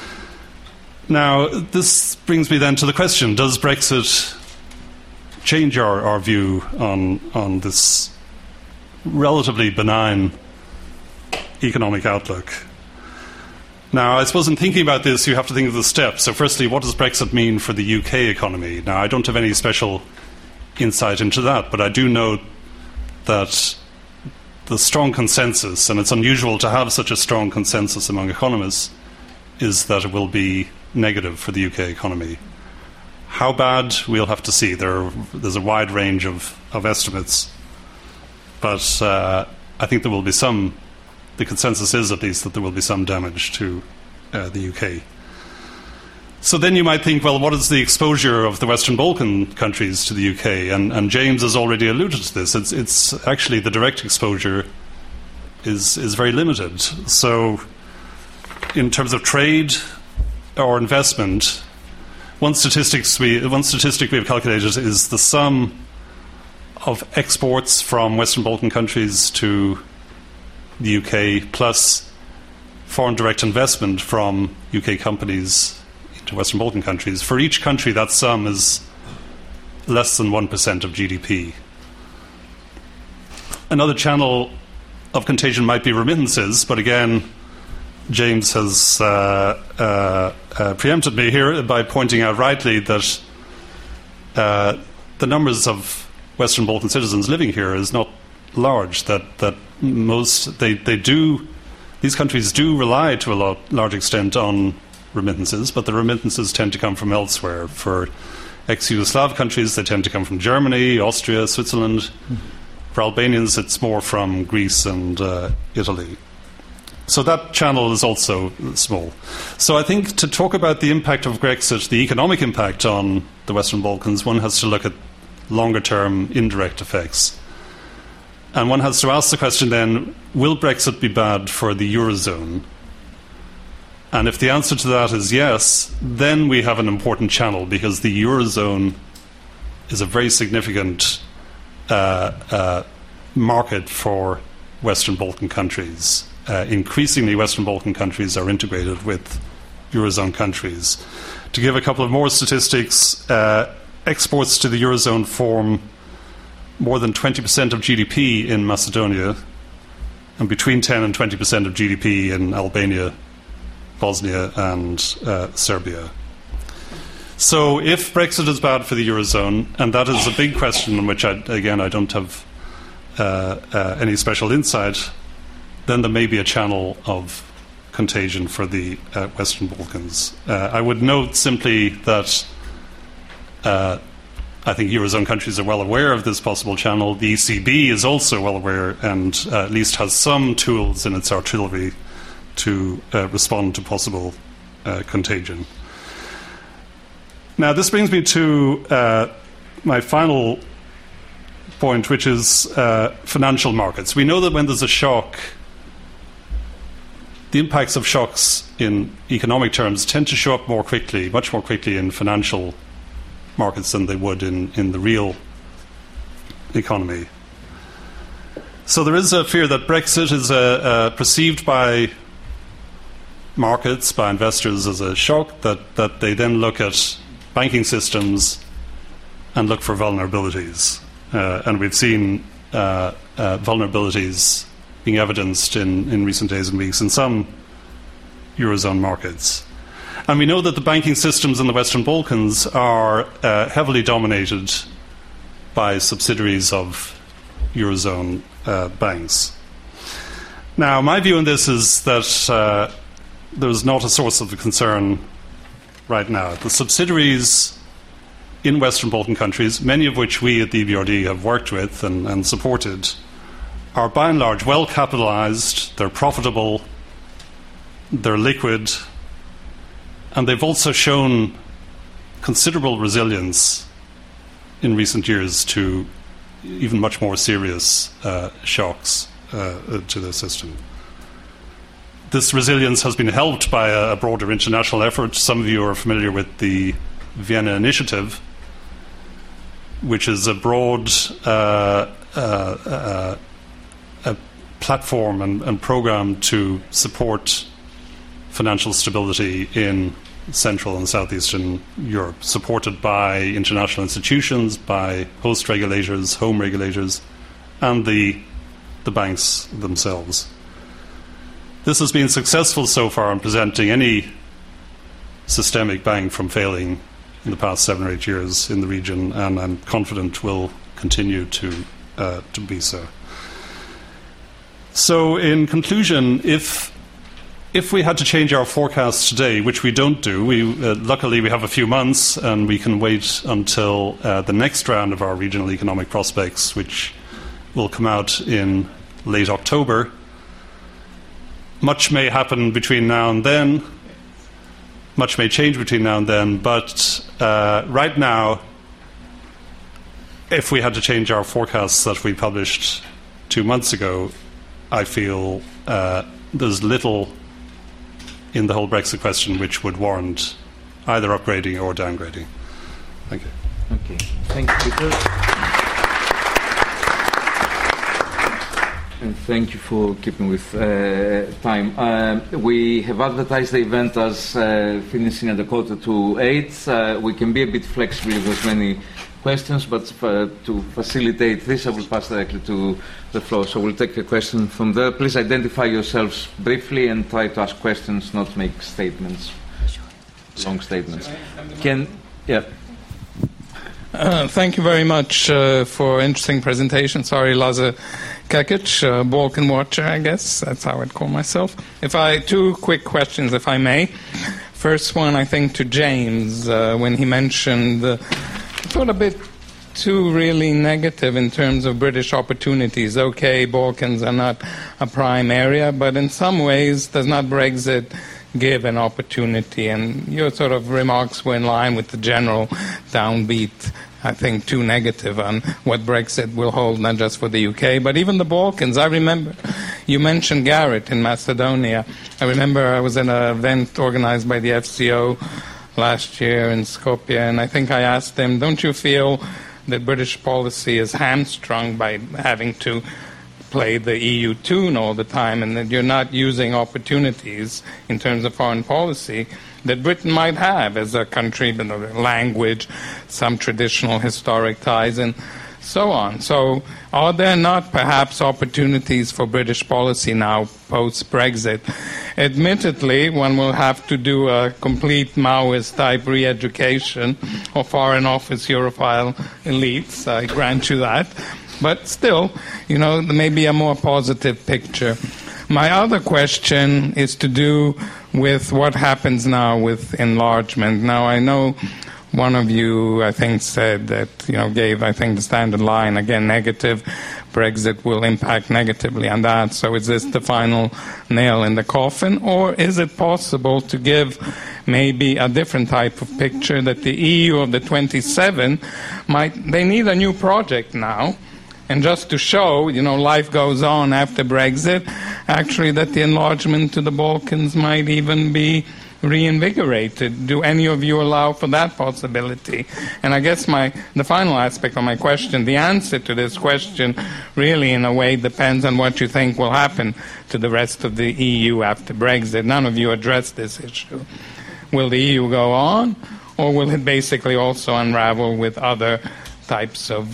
Now, this brings me then to the question, does Brexit change our view on this relatively benign economic outlook? Now, I suppose in thinking about this, you have to think of the steps. So firstly, what does Brexit mean for the UK economy? Now, I don't have any special insight into that, but I do know that the strong consensus, and it's unusual to have such a strong consensus among economists, is that it will be negative for the UK economy. How bad, we'll have to see. There's a wide range of estimates, but I think there will be some. The consensus is at least that there will be some damage to the UK. So then you might think, well, what is the exposure of the Western Balkan countries to the UK? And James has already alluded to this. It's actually the direct exposure is very limited. So in terms of trade or investment, one statistic we have calculated is the sum of exports from Western Balkan countries to the UK plus foreign direct investment from UK companies to Western Balkan countries. For each country, that sum is less than 1% of GDP. Another channel of contagion might be remittances, but again, James has preempted me here by pointing out rightly that the numbers of Western Balkan citizens living here is not large. That these countries do rely to a large extent on remittances, but the remittances tend to come from elsewhere. For ex-Yugoslav countries, they tend to come from Germany, Austria, Switzerland. For Albanians, it's more from Greece and Italy. So that channel is also small. So I think to talk about the impact of Brexit, the economic impact on the Western Balkans, one has to look at longer-term indirect effects. And one has to ask the question then, will Brexit be bad for the Eurozone? And if the answer to that is yes, then we have an important channel, because the Eurozone is a very significant market for Western Balkan countries. Increasingly, Western Balkan countries are integrated with Eurozone countries. To give a couple of more statistics, exports to the Eurozone form more than 20% of GDP in Macedonia, and between 10 and 20% of GDP in Albania, Bosnia and Serbia. So if Brexit is bad for the Eurozone, and that is a big question on which I don't have any special insight, then there may be a channel of contagion for the Western Balkans. I would note simply that I think Eurozone countries are well aware of this possible channel. The ECB is also well aware and at least has some tools in its artillery to respond to possible contagion. Now, this brings me to my final point, which is financial markets. We know that when there's a shock, the impacts of shocks in economic terms tend to show up more quickly, much more quickly in financial markets than they would in the real economy. So there is a fear that Brexit is perceived by markets, by investors, as a shock, that they then look at banking systems and look for vulnerabilities. And we've seen vulnerabilities being evidenced in recent days and weeks in some Eurozone markets. And we know that the banking systems in the Western Balkans are heavily dominated by subsidiaries of Eurozone banks. Now, my view on this is that there's not a source of concern right now. The subsidiaries in Western Balkan countries, many of which we at the EBRD have worked with and supported, are by and large well capitalized, they're profitable, they're liquid, and they've also shown considerable resilience in recent years to even much more serious shocks to the system. This resilience has been helped by a broader international effort. Some of you are familiar with the Vienna Initiative, which is a broad a platform and program to support financial stability in Central and Southeastern Europe, supported by international institutions, by host regulators, home regulators, and the banks themselves. This has been successful so far in preventing any systemic bank from failing in the past 7 or 8 years in the region, and I'm confident will continue to be so. So, in conclusion, if we had to change our forecast today, which we don't do, luckily we have a few months and we can wait until the next round of our regional economic prospects, which will come out in late October. Much may happen between now and then. much may change between now and then, but right now, if we had to change our forecasts that we published 2 months ago, I feel there's little in the whole Brexit question which would warrant either upgrading or downgrading. Thank you. Okay. Thank you, Peter. And thank you for keeping with time. We have advertised the event as finishing at 7:45. We can be a bit flexible if there's many questions, but to facilitate this, I will pass directly to the floor. So we'll take a question from there. Please identify yourselves briefly and try to ask questions, not make statements, long statements. Thank you very much for interesting presentation. Sorry, Lazar Kekic, Balkan Watcher, I guess. That's how I'd call myself. Two quick questions, if I may. First one, I think, to James, when he mentioned I thought a bit too really negative in terms of British opportunities. Okay, Balkans are not a prime area, but in some ways, does not Brexit give an opportunity? And your sort of remarks were in line with the general downbeat, I think, too negative on what Brexit will hold, not just for the UK, but even the Balkans. I remember you mentioned Garrett in Macedonia. I remember I was at an event organized by the FCO last year in Skopje, and I think I asked them, don't you feel that British policy is hamstrung by having to play the EU tune all the time, and that you're not using opportunities in terms of foreign policy that Britain might have as a country, the language, some traditional historic ties, and so on. So are there not perhaps opportunities for British policy now post-Brexit? Admittedly, one will have to do a complete Maoist-type re-education of Foreign Office Europhile elites, I grant you that. But still, there may be a more positive picture. My other question is to do with what happens now with enlargement. Now, I know one of you, I think, said that, gave, I think, the standard line, again, negative. Brexit will impact negatively on that. So is this the final nail in the coffin? Or is it possible to give maybe a different type of picture that the EU of the 27 they need a new project now? And just to show, life goes on after Brexit, actually that the enlargement to the Balkans might even be reinvigorated. Do any of you allow for that possibility? And I guess the final aspect of my question, the answer to this question really in a way depends on what you think will happen to the rest of the EU after Brexit. None of you addressed this issue. Will the EU go on, or will it basically also unravel with other types of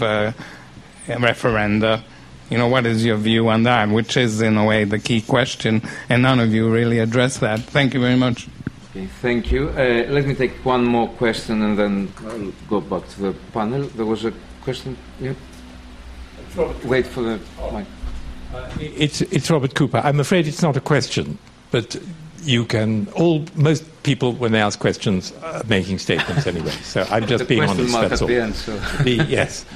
referenda? What is your view on that, which is, in a way, the key question, and none of you really addressed that. Thank you very much. Okay, thank you. Let me take one more question, and then I'll go back to the panel. There was a question? Yeah? Wait for the mic. It's Robert Cooper. I'm afraid it's not a question, but most people, when they ask questions, are making statements anyway. So I'm just being honest. That's all. End, so. Yes.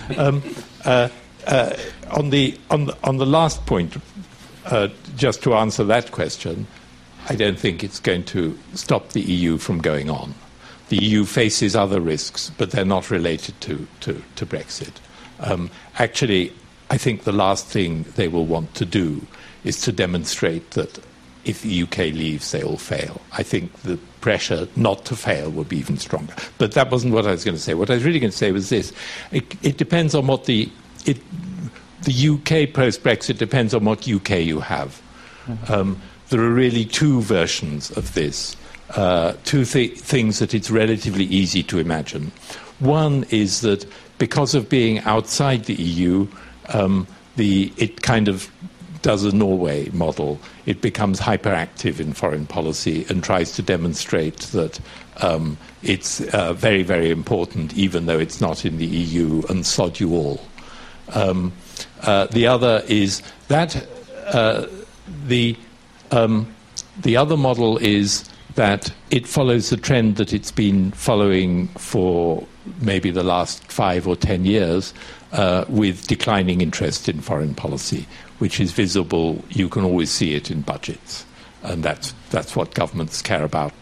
On the last point, just to answer that question, I don't think it's going to stop the EU from going on. The EU faces other risks, but they're not related to Brexit. Actually, I think the last thing they will want to do is to demonstrate that if the UK leaves, they all fail. I think the pressure not to fail will be even stronger. But that wasn't what I was going to say. What I was really going to say was this. It depends on what the UK post-Brexit depends on what UK you have. There are really two versions of this, two things that it's relatively easy to imagine. One is that because of being outside the EU, it kind of does a Norway model. It becomes hyperactive in foreign policy and tries to demonstrate that it's very, very important, even though it's not in the EU, and sod you all. The other is that the other model is that it follows the trend that it's been following for maybe the last 5 or 10 years with declining interest in foreign policy, which is visible. You can always see it in budgets, and that's what governments care about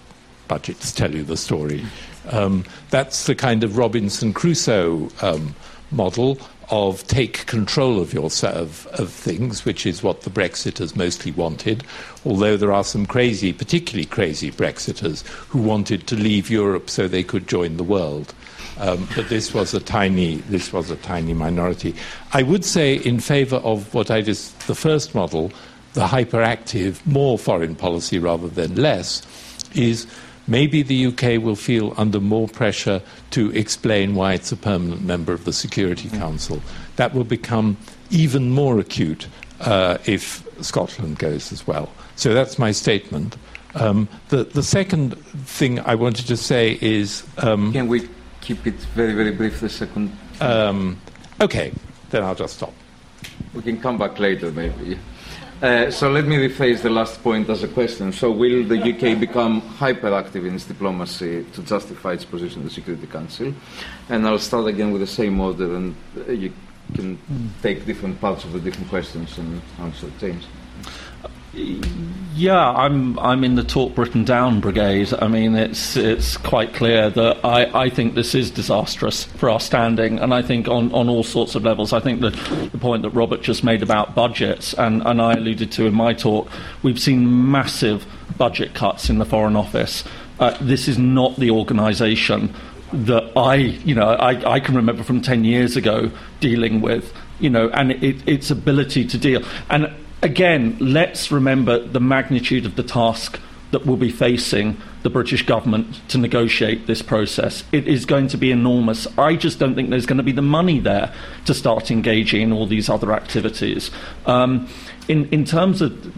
budgets tell you the story. That's the kind of Robinson Crusoe model of take control of yourself of things, which is what the Brexiters mostly wanted, although there are some particularly crazy Brexiters who wanted to leave Europe so they could join the world. But this was a tiny minority. I would say in favour of the first model, the hyperactive, more foreign policy rather than less, is maybe the UK will feel under more pressure to explain why it's a permanent member of the Security Council. That will become even more acute if Scotland goes as well. So that's my statement. The second thing I wanted to say is... Can we keep it very, very brief, the second? Okay, then I'll just stop. We can come back later, maybe. So let me rephrase the last point as a question. So will the UK become hyperactive in its diplomacy to justify its position in the Security Council? And I'll start again with the same order, and you can take different parts of the different questions and answer. James. Yeah, I'm in the Talk Britain Down brigade. I mean, it's quite clear that I think this is disastrous for our standing, and I think on all sorts of levels. I think the point that Robert just made about budgets, and I alluded to in my talk, we've seen massive budget cuts in the Foreign Office. This is not the organisation that I can remember from 10 years ago dealing with, and its ability to deal. And again, let's remember the magnitude of the task that will be facing the British government to negotiate this process. It is going to be enormous. I just don't think there's going to be the money there to start engaging in all these other activities. In terms of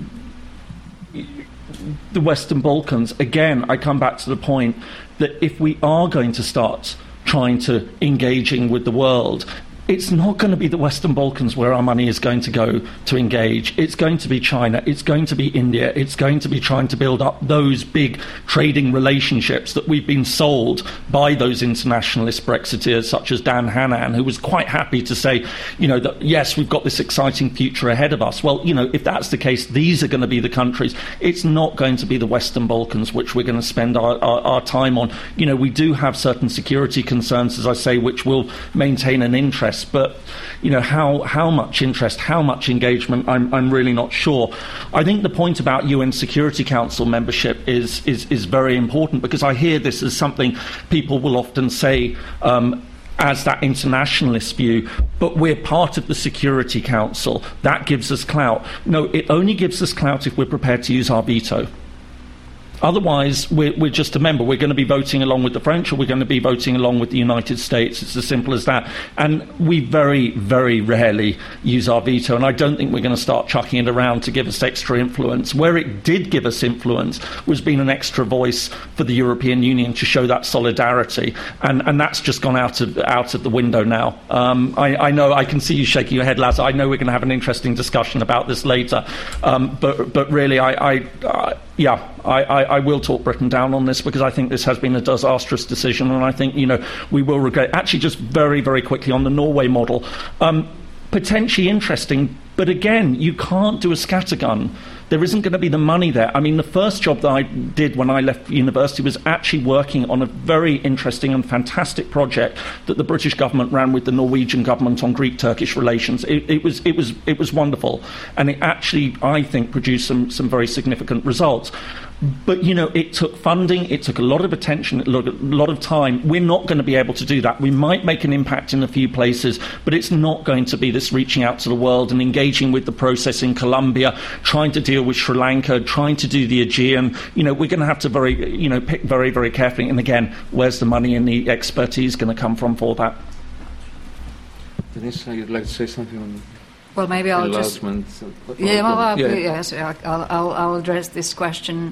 the Western Balkans, again, I come back to the point that if we are going to start trying to engaging with the world, it's not going to be the Western Balkans where our money is going to go to engage. It's going to be China. It's going to be India. It's going to be trying to build up those big trading relationships that we've been sold by those internationalist Brexiteers such as Dan Hannan, who was quite happy to say, that yes, we've got this exciting future ahead of us. Well, if that's the case, these are going to be the countries. It's not going to be the Western Balkans which we're going to spend our time on. We do have certain security concerns, as I say, which will maintain an interest. But how much interest, how much engagement, I'm really not sure. I think the point about UN Security Council membership is very important, because I hear this as something people will often say as that internationalist view, but we're part of the Security Council. That gives us clout. No, it only gives us clout if we're prepared to use our veto. Otherwise, we're just a member. We're going to be voting along with the French, or we're going to be voting along with the United States. It's as simple as that. And we very, very rarely use our veto, and I don't think we're going to start chucking it around to give us extra influence. Where it did give us influence was being an extra voice for the European Union to show that solidarity, and that's just gone out of the window now. I know, I can see you shaking your head, Laz. I know we're going to have an interesting discussion about this later, but really, I will talk Britain down on this, because I think this has been a disastrous decision, and I think we will regret. Actually, just very, very quickly on the Norway model, potentially interesting, but again, you can't do a scattergun. There isn't going to be the money there. I mean, the first job that I did when I left university was actually working on a very interesting and fantastic project that the British government ran with the Norwegian government on Greek-Turkish relations. It was wonderful, and it actually, I think, produced some very significant results. But, it took funding, it took a lot of attention, a lot of time. We're not going to be able to do that. We might make an impact in a few places, but it's not going to be this reaching out to the world and engaging with the process in Colombia, trying to deal with Sri Lanka, trying to do the Aegean. We're going to have to pick very, very carefully. And again, where's the money and the expertise going to come from for that? Denise, you'd like to say something on well, maybe I'll just... Yes, I'll address this question.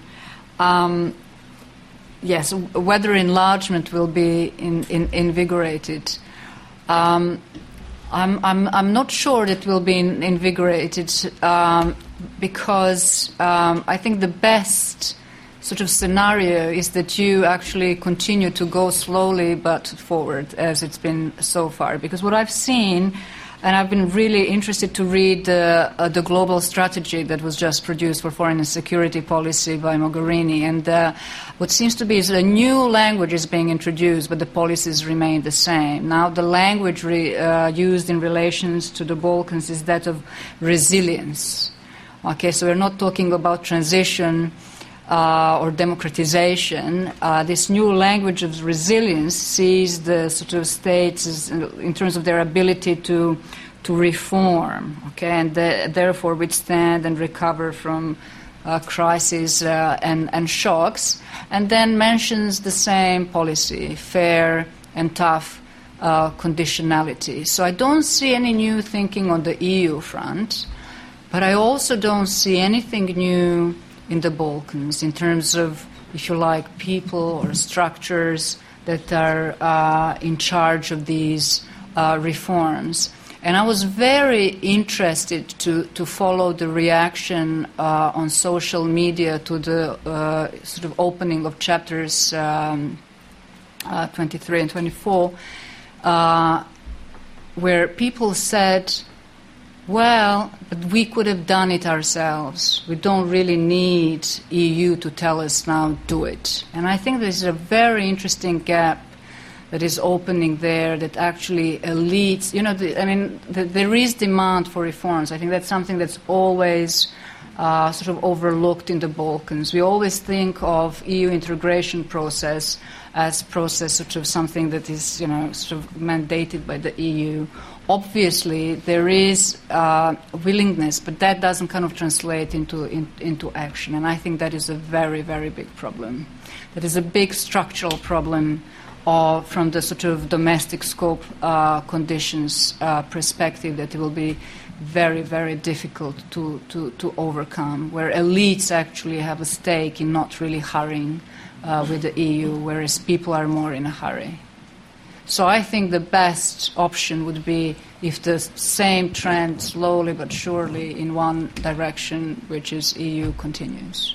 Yes, whether enlargement will be invigorated. I'm not sure that it will be invigorated because I think the best sort of scenario is that you actually continue to go slowly but forward, as it's been so far. Because what I've seen And I've been really interested to read the global strategy that was just produced for foreign and security policy by Mogherini. And what seems to be is a new language is being introduced, but the policies remain the same. Now, the language used in relations to the Balkans is that of resilience. Okay, so we're not talking about transition or democratization. This new language of resilience sees the sort of states as, in terms of their ability to reform, okay, and therefore withstand and recover from crises and shocks, and then mentions the same policy, fair and tough conditionality. So I don't see any new thinking on the EU front, but I also don't see anything new in the Balkans in terms of, if you like, people or structures that are in charge of these reforms. And I was very interested to follow the reaction on social media to the sort of opening of chapters 23 and 24, where people said, well, but we could have done it ourselves. We don't really need EU to tell us now, do it. And I think there's a very interesting gap that is opening there that actually elites, there is demand for reforms. I think that's something that's always sort of overlooked in the Balkans. We always think of EU integration process as process sort of something that is, sort of mandated by the EU. Obviously, there is willingness, but that doesn't kind of translate into action. And I think that is a very, very big problem. That is a big structural problem from the sort of domestic scope conditions perspective that it will be very, very difficult to overcome, where elites actually have a stake in not really hurrying with the EU, whereas people are more in a hurry. So I think the best option would be if the same trend, slowly but surely, in one direction, which is EU, continues.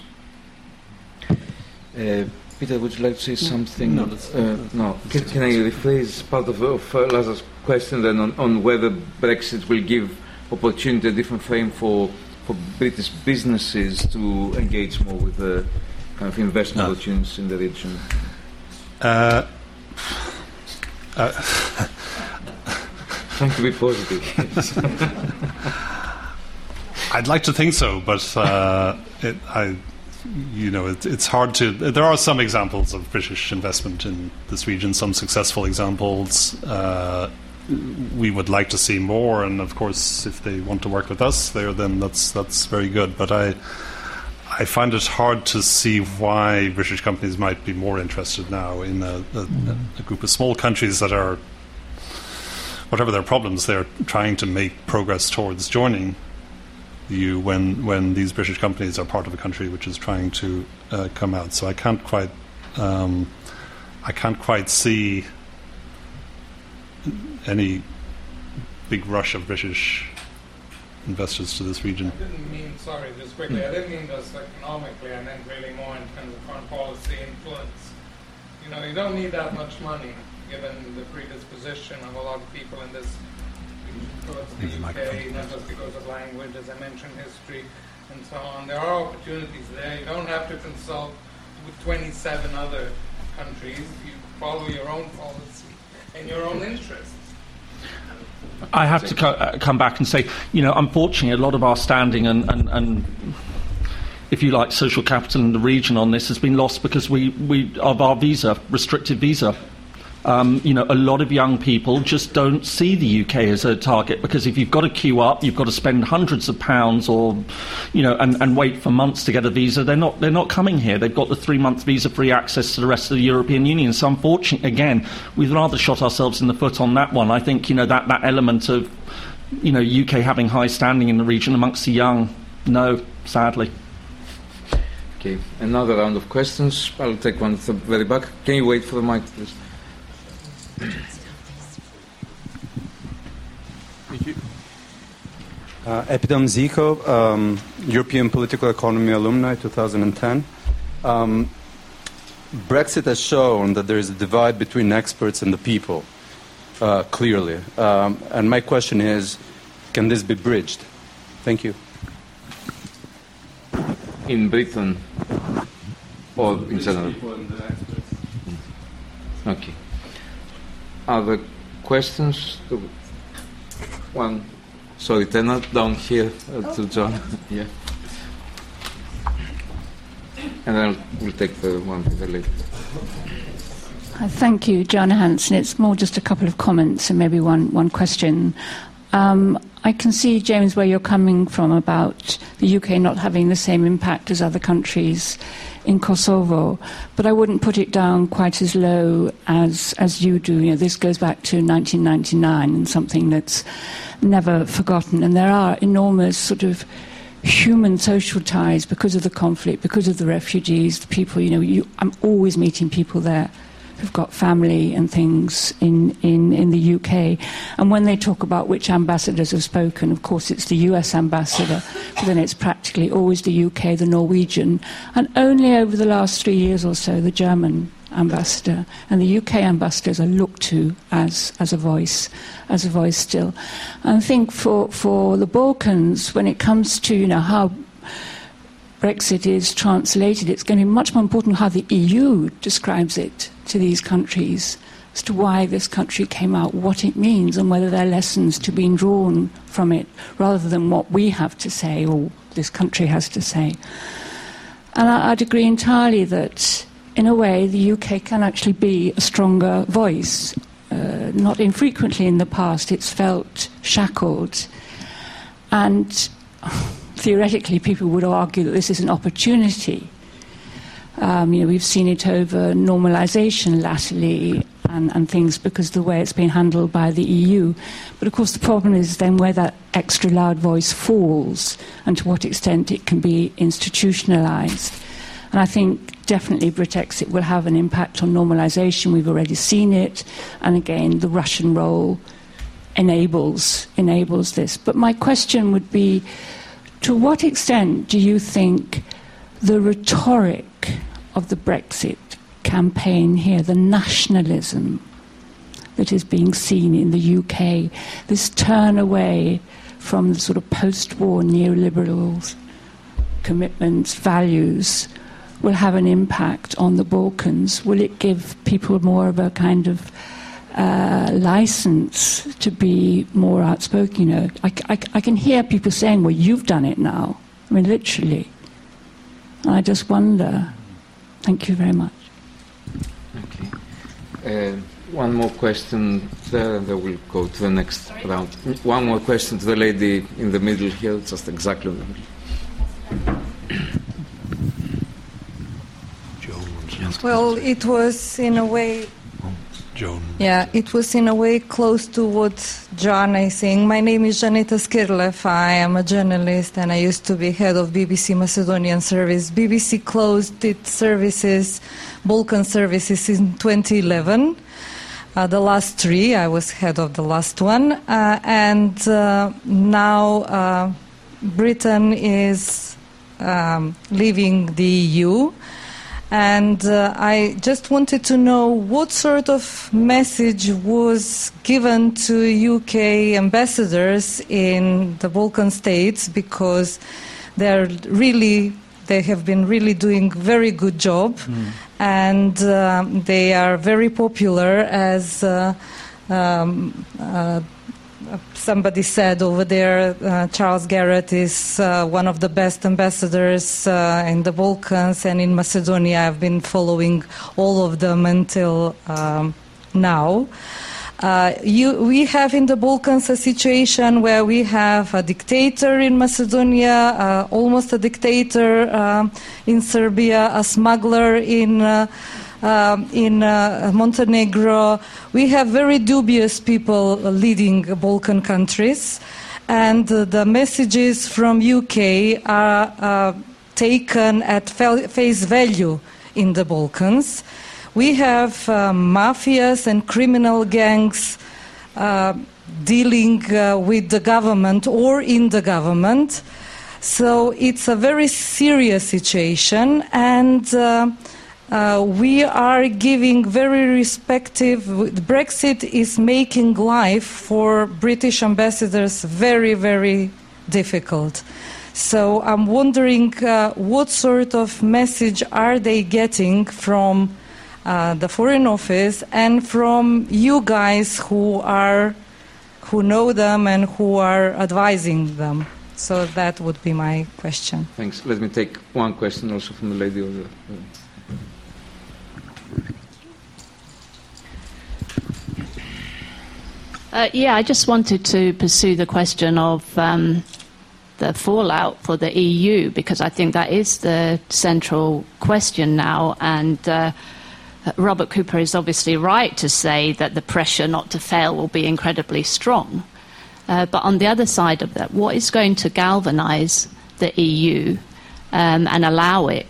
Peter, would you like to say something? No. No. Can I rephrase part of Lazar's question then on whether Brexit will give opportunity, a different frame for British businesses to engage more with the kind of investment opportunities in the region? Trying to be positive. I'd like to think so, but it's hard to. There are some examples of British investment in this region, some successful examples. We would like to see more, and of course, if they want to work with us there, then that's very good. But I find it hard to see why British companies might be more interested now in a group of small countries that are, whatever their problems, they're trying to make progress towards joining the EU when these British companies are part of a country which is trying to come out. So I can't quite see any big rush of British investors to this region. I didn't mean, just quickly, I didn't mean just economically, I meant really more in terms of foreign policy influence. You don't need that much money, given the predisposition of a lot of people in this region towards the UK, not just because of language, as I mentioned, history, and so on. There are opportunities there. You don't have to consult with 27 other countries. You follow your own policy and your own interests. I have to come back and say, unfortunately, a lot of our standing and if you like, social capital in the region on this has been lost because we of our restricted visa. A lot of young people just don't see the UK as a target because if you've got to queue up, you've got to spend hundreds of pounds or, and wait for months to get a visa. They're not coming here. They've got the 3-month visa-free access to the rest of the European Union. So unfortunately, again, we've rather shot ourselves in the foot on that one. I think, that element of, UK having high standing in the region amongst the young, no, sadly. Okay, another round of questions. I'll take one at the very back. Can you wait for the mic, please? Thank you. Epidem Zico, European Political Economy alumni, 2010. Brexit has shown that there is a divide between experts and the people. clearly. And my question is, can this be bridged? Thank you. In Britain or in general? Okay. Other questions? One. Sorry, Tenor, down here to John. Yeah. And then we'll take the one with the lady. Thank you, John Hanson. It's more just a couple of comments and maybe one question. I can see, James, where you're coming from about the UK not having the same impact as other countries in Kosovo, but I wouldn't put it down quite as low as you do. You know, this goes back to 1999 and something that's never forgotten. And there are enormous sort of human social ties because of the conflict, because of the refugees, the people, I'm always meeting people there who've got family and things in the UK. And when they talk about which ambassadors have spoken, of course it's the US ambassador, but then it's practically always the UK, the Norwegian, and only over the last 3 years or so, the German ambassador. And the UK ambassadors are looked to as a voice still. And I think for the Balkans, when it comes to how Brexit is translated, it's going to be much more important how the EU describes it to these countries as to why this country came out, what it means, and whether there are lessons to be drawn from it, rather than what we have to say or this country has to say. And I'd agree entirely that, in a way, the UK can actually be a stronger voice. Not infrequently in the past, it's felt shackled. And theoretically, people would argue that this is an opportunity. We've seen it over normalisation latterly and things because of the way it's been handled by the EU. But of course, the problem is then where that extra loud voice falls and to what extent it can be institutionalised. And I think definitely Brexit will have an impact on normalisation. We've already seen it. And again, the Russian role enables this. But my question would be, to what extent do you think the rhetoric of the Brexit campaign here, the nationalism that is being seen in the UK, this turn away from the sort of post-war neoliberal commitments, values, will have an impact on the Balkans? Will it give people more of a kind of license to be more outspoken? I can hear people saying, well, you've done it now. I mean, literally. And I just wonder. Thank you very much. Okay. One more question there, and then we'll go to the next round. One more question to the lady in the middle here, just exactly in the middle. Well, it was in a way... Yeah, it was in a way close to what John is saying. My name is Janeta Skirlev. I am a journalist and I used to be head of BBC Macedonian service. BBC closed its services, Balkan services, in 2011. The last three, I was head of the last one. And now Britain is leaving the EU. And I just wanted to know what sort of message was given to UK ambassadors in the Balkan states, because they have been really doing very good job, and they are very popular, as somebody said over there. Charles Garrett is one of the best ambassadors in the Balkans and in Macedonia. I've been following all of them until now. We have in the Balkans a situation where we have a dictator in Macedonia, almost a dictator in Serbia, a smuggler in Montenegro. We have very dubious people leading Balkan countries, and the messages from UK are taken at face value in the Balkans. We have mafias and criminal gangs dealing with the government or in the government. So it's a very serious situation, and we are giving very respective. Brexit is making life for British ambassadors very, very difficult. So I'm wondering what sort of message are they getting from the Foreign Office and from you guys who know them and who are advising them. So that would be my question. Thanks. Let me take one question also from the lady over there. I just wanted to pursue the question of the fallout for the EU, because I think that is the central question now. And Robert Cooper is obviously right to say that the pressure not to fail will be incredibly strong. But on the other side of that, what is going to galvanise the EU and allow it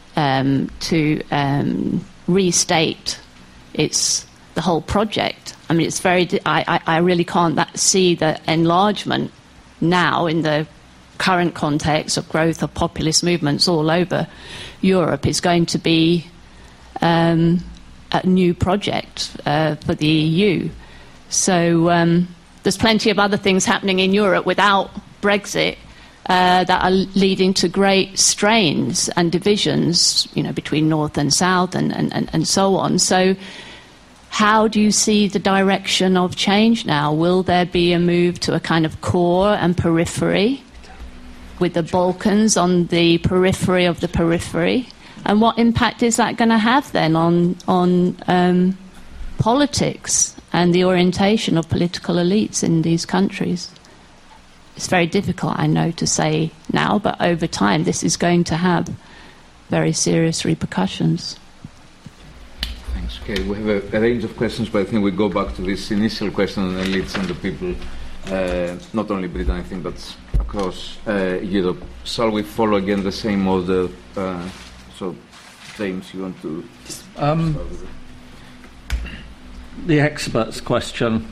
to restate the whole project? I mean, it's very. I really can't see the enlargement now in the current context of growth of populist movements all over Europe is going to be a new project for the EU. So there's plenty of other things happening in Europe without Brexit that are leading to great strains and divisions, between North and South and so on. So how do you see the direction of change now? Will there be a move to a kind of core and periphery, with the Balkans on the periphery of the periphery? And what impact is that going to have then on politics and the orientation of political elites in these countries? It's very difficult, I know, to say now, but over time this is going to have very serious repercussions. Thanks. Okay, we have a range of questions, but I think we go back to this initial question on elites and the people, not only Britain, I think, but across Europe. Shall we follow again the same order? So, James, you want to start with it? The experts question.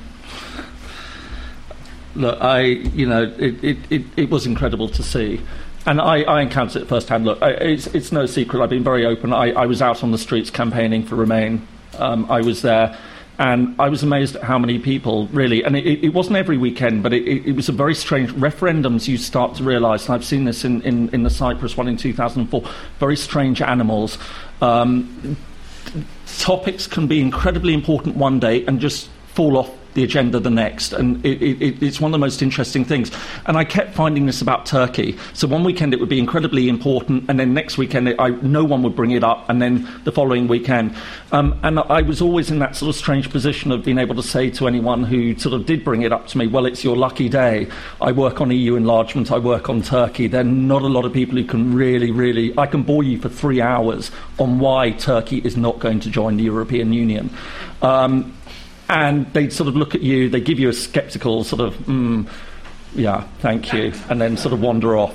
Look, it was incredible to see. And I encountered it firsthand. Look, it's no secret. I've been very open. I was out on the streets campaigning for Remain. I was there. And I was amazed at how many people, really, and it wasn't every weekend, but it was a very strange. Referendums, you start to realise, and I've seen this in the Cyprus one in 2004, very strange animals. Topics can be incredibly important one day and just fall off the agenda the next, and it's one of the most interesting things. And I kept finding this about Turkey. So one weekend it would be incredibly important, and then next weekend no one would bring it up, and then the following weekend. And I was always in that sort of strange position of being able to say to anyone who sort of did bring it up to me, well, it's your lucky day. I work on EU enlargement, I work on Turkey. There are not a lot of people who can really, I can bore you for 3 hours on why Turkey is not going to join the European Union. And they'd sort of look at you, they give you a sceptical sort of, yeah, thank you, and then sort of wander off.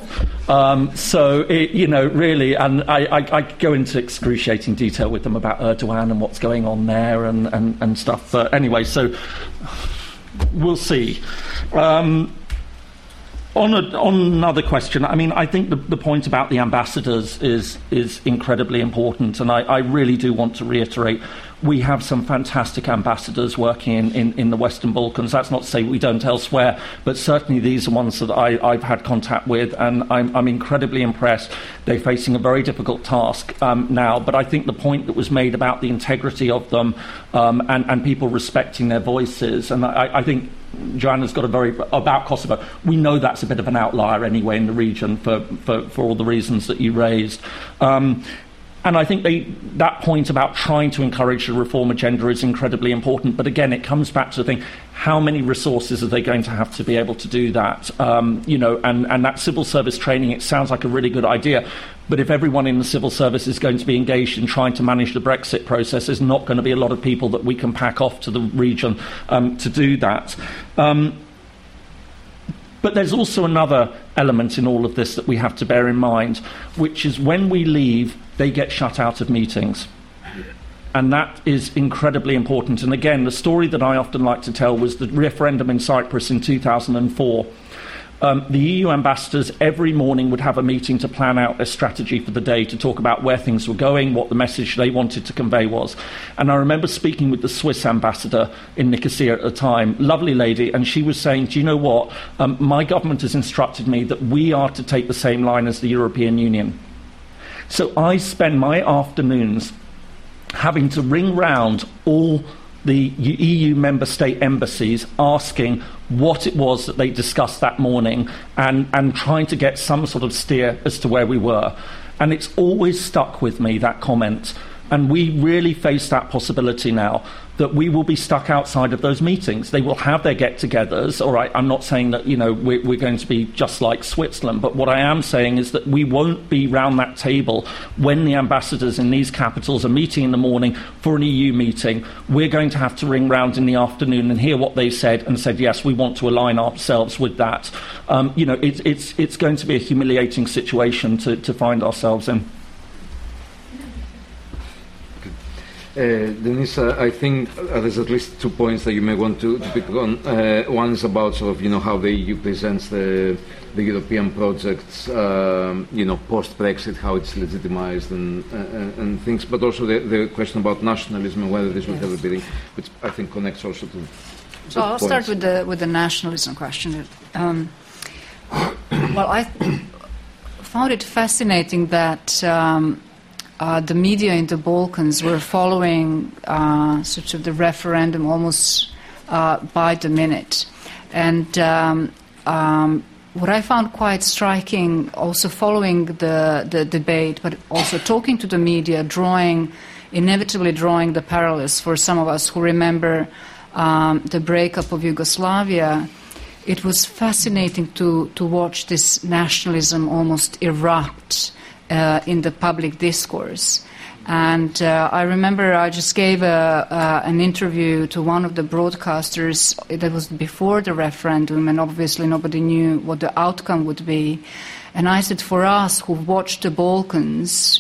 Really, and I go into excruciating detail with them about Erdogan and what's going on there and stuff. But anyway, so we'll see. On another question, I mean, I think the point about the ambassadors is incredibly important, and I really do want to reiterate, we have some fantastic ambassadors working in the Western Balkans. That's not to say we don't elsewhere, but certainly these are ones that I've had contact with, and I'm incredibly impressed. They're facing a very difficult task now, but I think the point that was made about the integrity of them and people respecting their voices, and I think Joanna's got about Kosovo. We know that's a bit of an outlier anyway in the region for all the reasons that you raised. And I think that point about trying to encourage the reform agenda is incredibly important. But again, it comes back to the thing, how many resources are they going to have to be able to do that? And that civil service training, it sounds like a really good idea. But if everyone in the civil service is going to be engaged in trying to manage the Brexit process, there's not going to be a lot of people that we can pack off to the region to do that. But there's also another element in all of this that we have to bear in mind, which is when we leave, they get shut out of meetings. And that is incredibly important. And again, the story that I often like to tell was the referendum in Cyprus in 2004. the EU ambassadors every morning would have a meeting to plan out a strategy for the day, to talk about where things were going, what the message they wanted to convey was. And I remember speaking with the Swiss ambassador in Nicosia at the time, lovely lady, and she was saying, do you know what, my government has instructed me that we are to take the same line as the European Union. So I spend my afternoons having to ring round all the EU member state embassies asking what it was that they discussed that morning and trying to get some sort of steer as to where we were. And it's always stuck with me, that comment. And we really face that possibility now, that we will be stuck outside of those meetings. They will have their get-togethers. All right, I'm not saying that, we're going to be just like Switzerland, but what I am saying is that we won't be round that table when the ambassadors in these capitals are meeting in the morning for an EU meeting. We're going to have to ring round in the afternoon and hear what they've said and said, yes, we want to align ourselves with that. It's going to be a humiliating situation to find ourselves in. Denise, I think there's at least 2 points that you may want to pick on. One is about how the EU presents the European projects, post-Brexit, how it's legitimized and things, but also the question about nationalism and whether this will have a bearing, which I think connects also to. So I'll start with the nationalism question. Well, I found it fascinating that. The media in the Balkans were following sort of the referendum almost by the minute. And what I found quite striking, also following the debate, but also talking to the media, inevitably drawing the parallels for some of us who remember the breakup of Yugoslavia, it was fascinating to watch this nationalism almost erupt in the public discourse. And I remember I just gave an interview to one of the broadcasters that was before the referendum, and obviously nobody knew what the outcome would be. And I said, for us who've watched the Balkans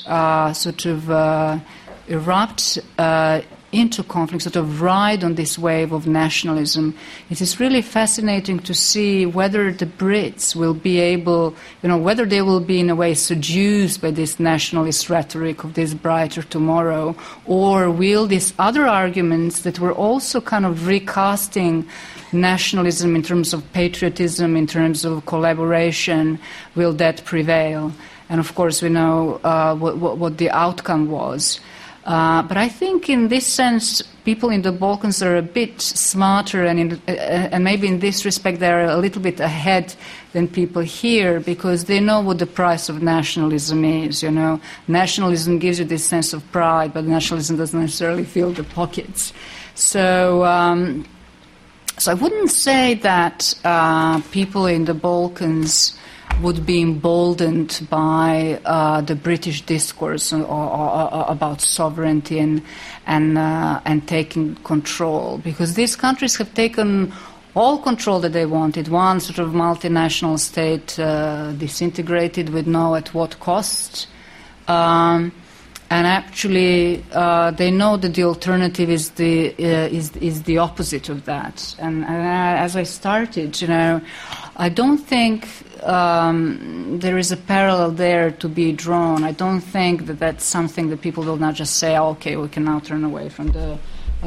erupt into conflict, sort of ride on this wave of nationalism, it is really fascinating to see whether the Brits will be able, whether they will be in a way seduced by this nationalist rhetoric of this brighter tomorrow, or will these other arguments that were also kind of recasting nationalism in terms of patriotism, in terms of collaboration, will that prevail? And of course we know what the outcome was. But I think in this sense, people in the Balkans are a bit smarter, and maybe in this respect they're a little bit ahead than people here, because they know what the price of nationalism is. Nationalism gives you this sense of pride, but nationalism doesn't necessarily fill the pockets. So I wouldn't say that people in the Balkans would be emboldened by the British discourse about sovereignty and taking control, because these countries have taken all control that they wanted. One sort of multinational state disintegrated with at what cost. And actually, they know that the alternative is the opposite of that. And as I started, I don't think there is a parallel there to be drawn. I don't think that that's something that people will not just say, okay, we can now turn away from the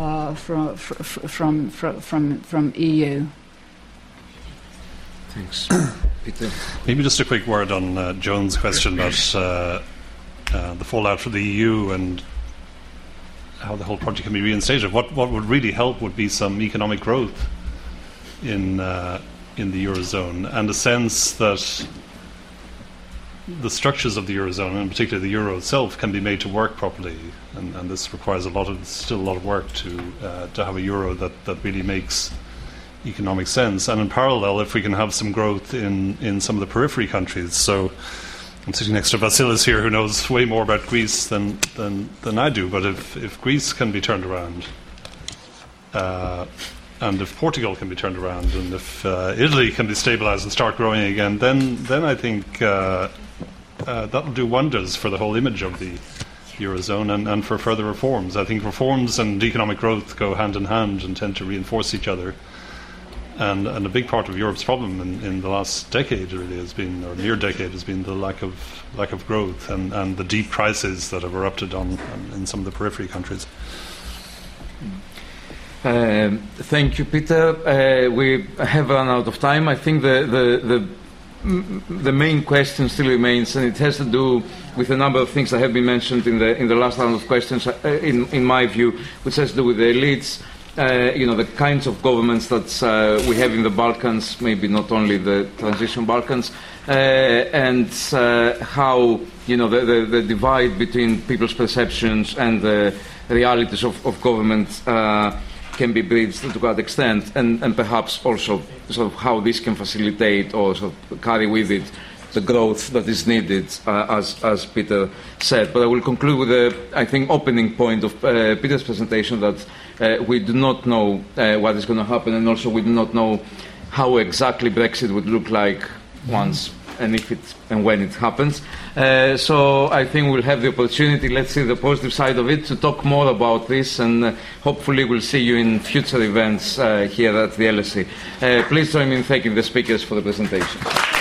from EU. Thanks, Peter. Maybe just a quick word on Joan's question about the fallout for the EU and how the whole project can be reinstated. What would really help would be some economic growth in the Eurozone, and a sense that the structures of the Eurozone, and in particular the Euro itself, can be made to work properly. And this requires still a lot of work to have a Euro that really makes economic sense. And in parallel, if we can have some growth in some of the periphery countries. So I'm sitting next to Vasilis here, who knows way more about Greece than I do. But if Greece can be turned around, and if Portugal can be turned around, and if Italy can be stabilised and start growing again, then I think that will do wonders for the whole image of the Eurozone and for further reforms. I think reforms and economic growth go hand in hand and tend to reinforce each other. And a big part of Europe's problem in the last decade really has been, or near decade, has been the lack of growth and the deep crises that have erupted in some of the periphery countries. Thank you, Peter. We have run out of time. I think the main question still remains, and it has to do with a number of things that have been mentioned in the last round of questions. In my view, which has to do with the elites. The kinds of governments that we have in the Balkans, maybe not only the transition Balkans, and how the divide between people's perceptions and the realities of government can be bridged to that extent, and perhaps also sort of how this can facilitate or sort of carry with it the growth that is needed, as Peter said. But I will conclude with the, I think, opening point of Peter's presentation, that we do not know what is going to happen, and also we do not know how exactly Brexit would look like once and if it and when it happens. So I think we'll have the opportunity, let's see the positive side of it, to talk more about this, and hopefully we'll see you in future events here at the LSE. Please join me in thanking the speakers for the presentation.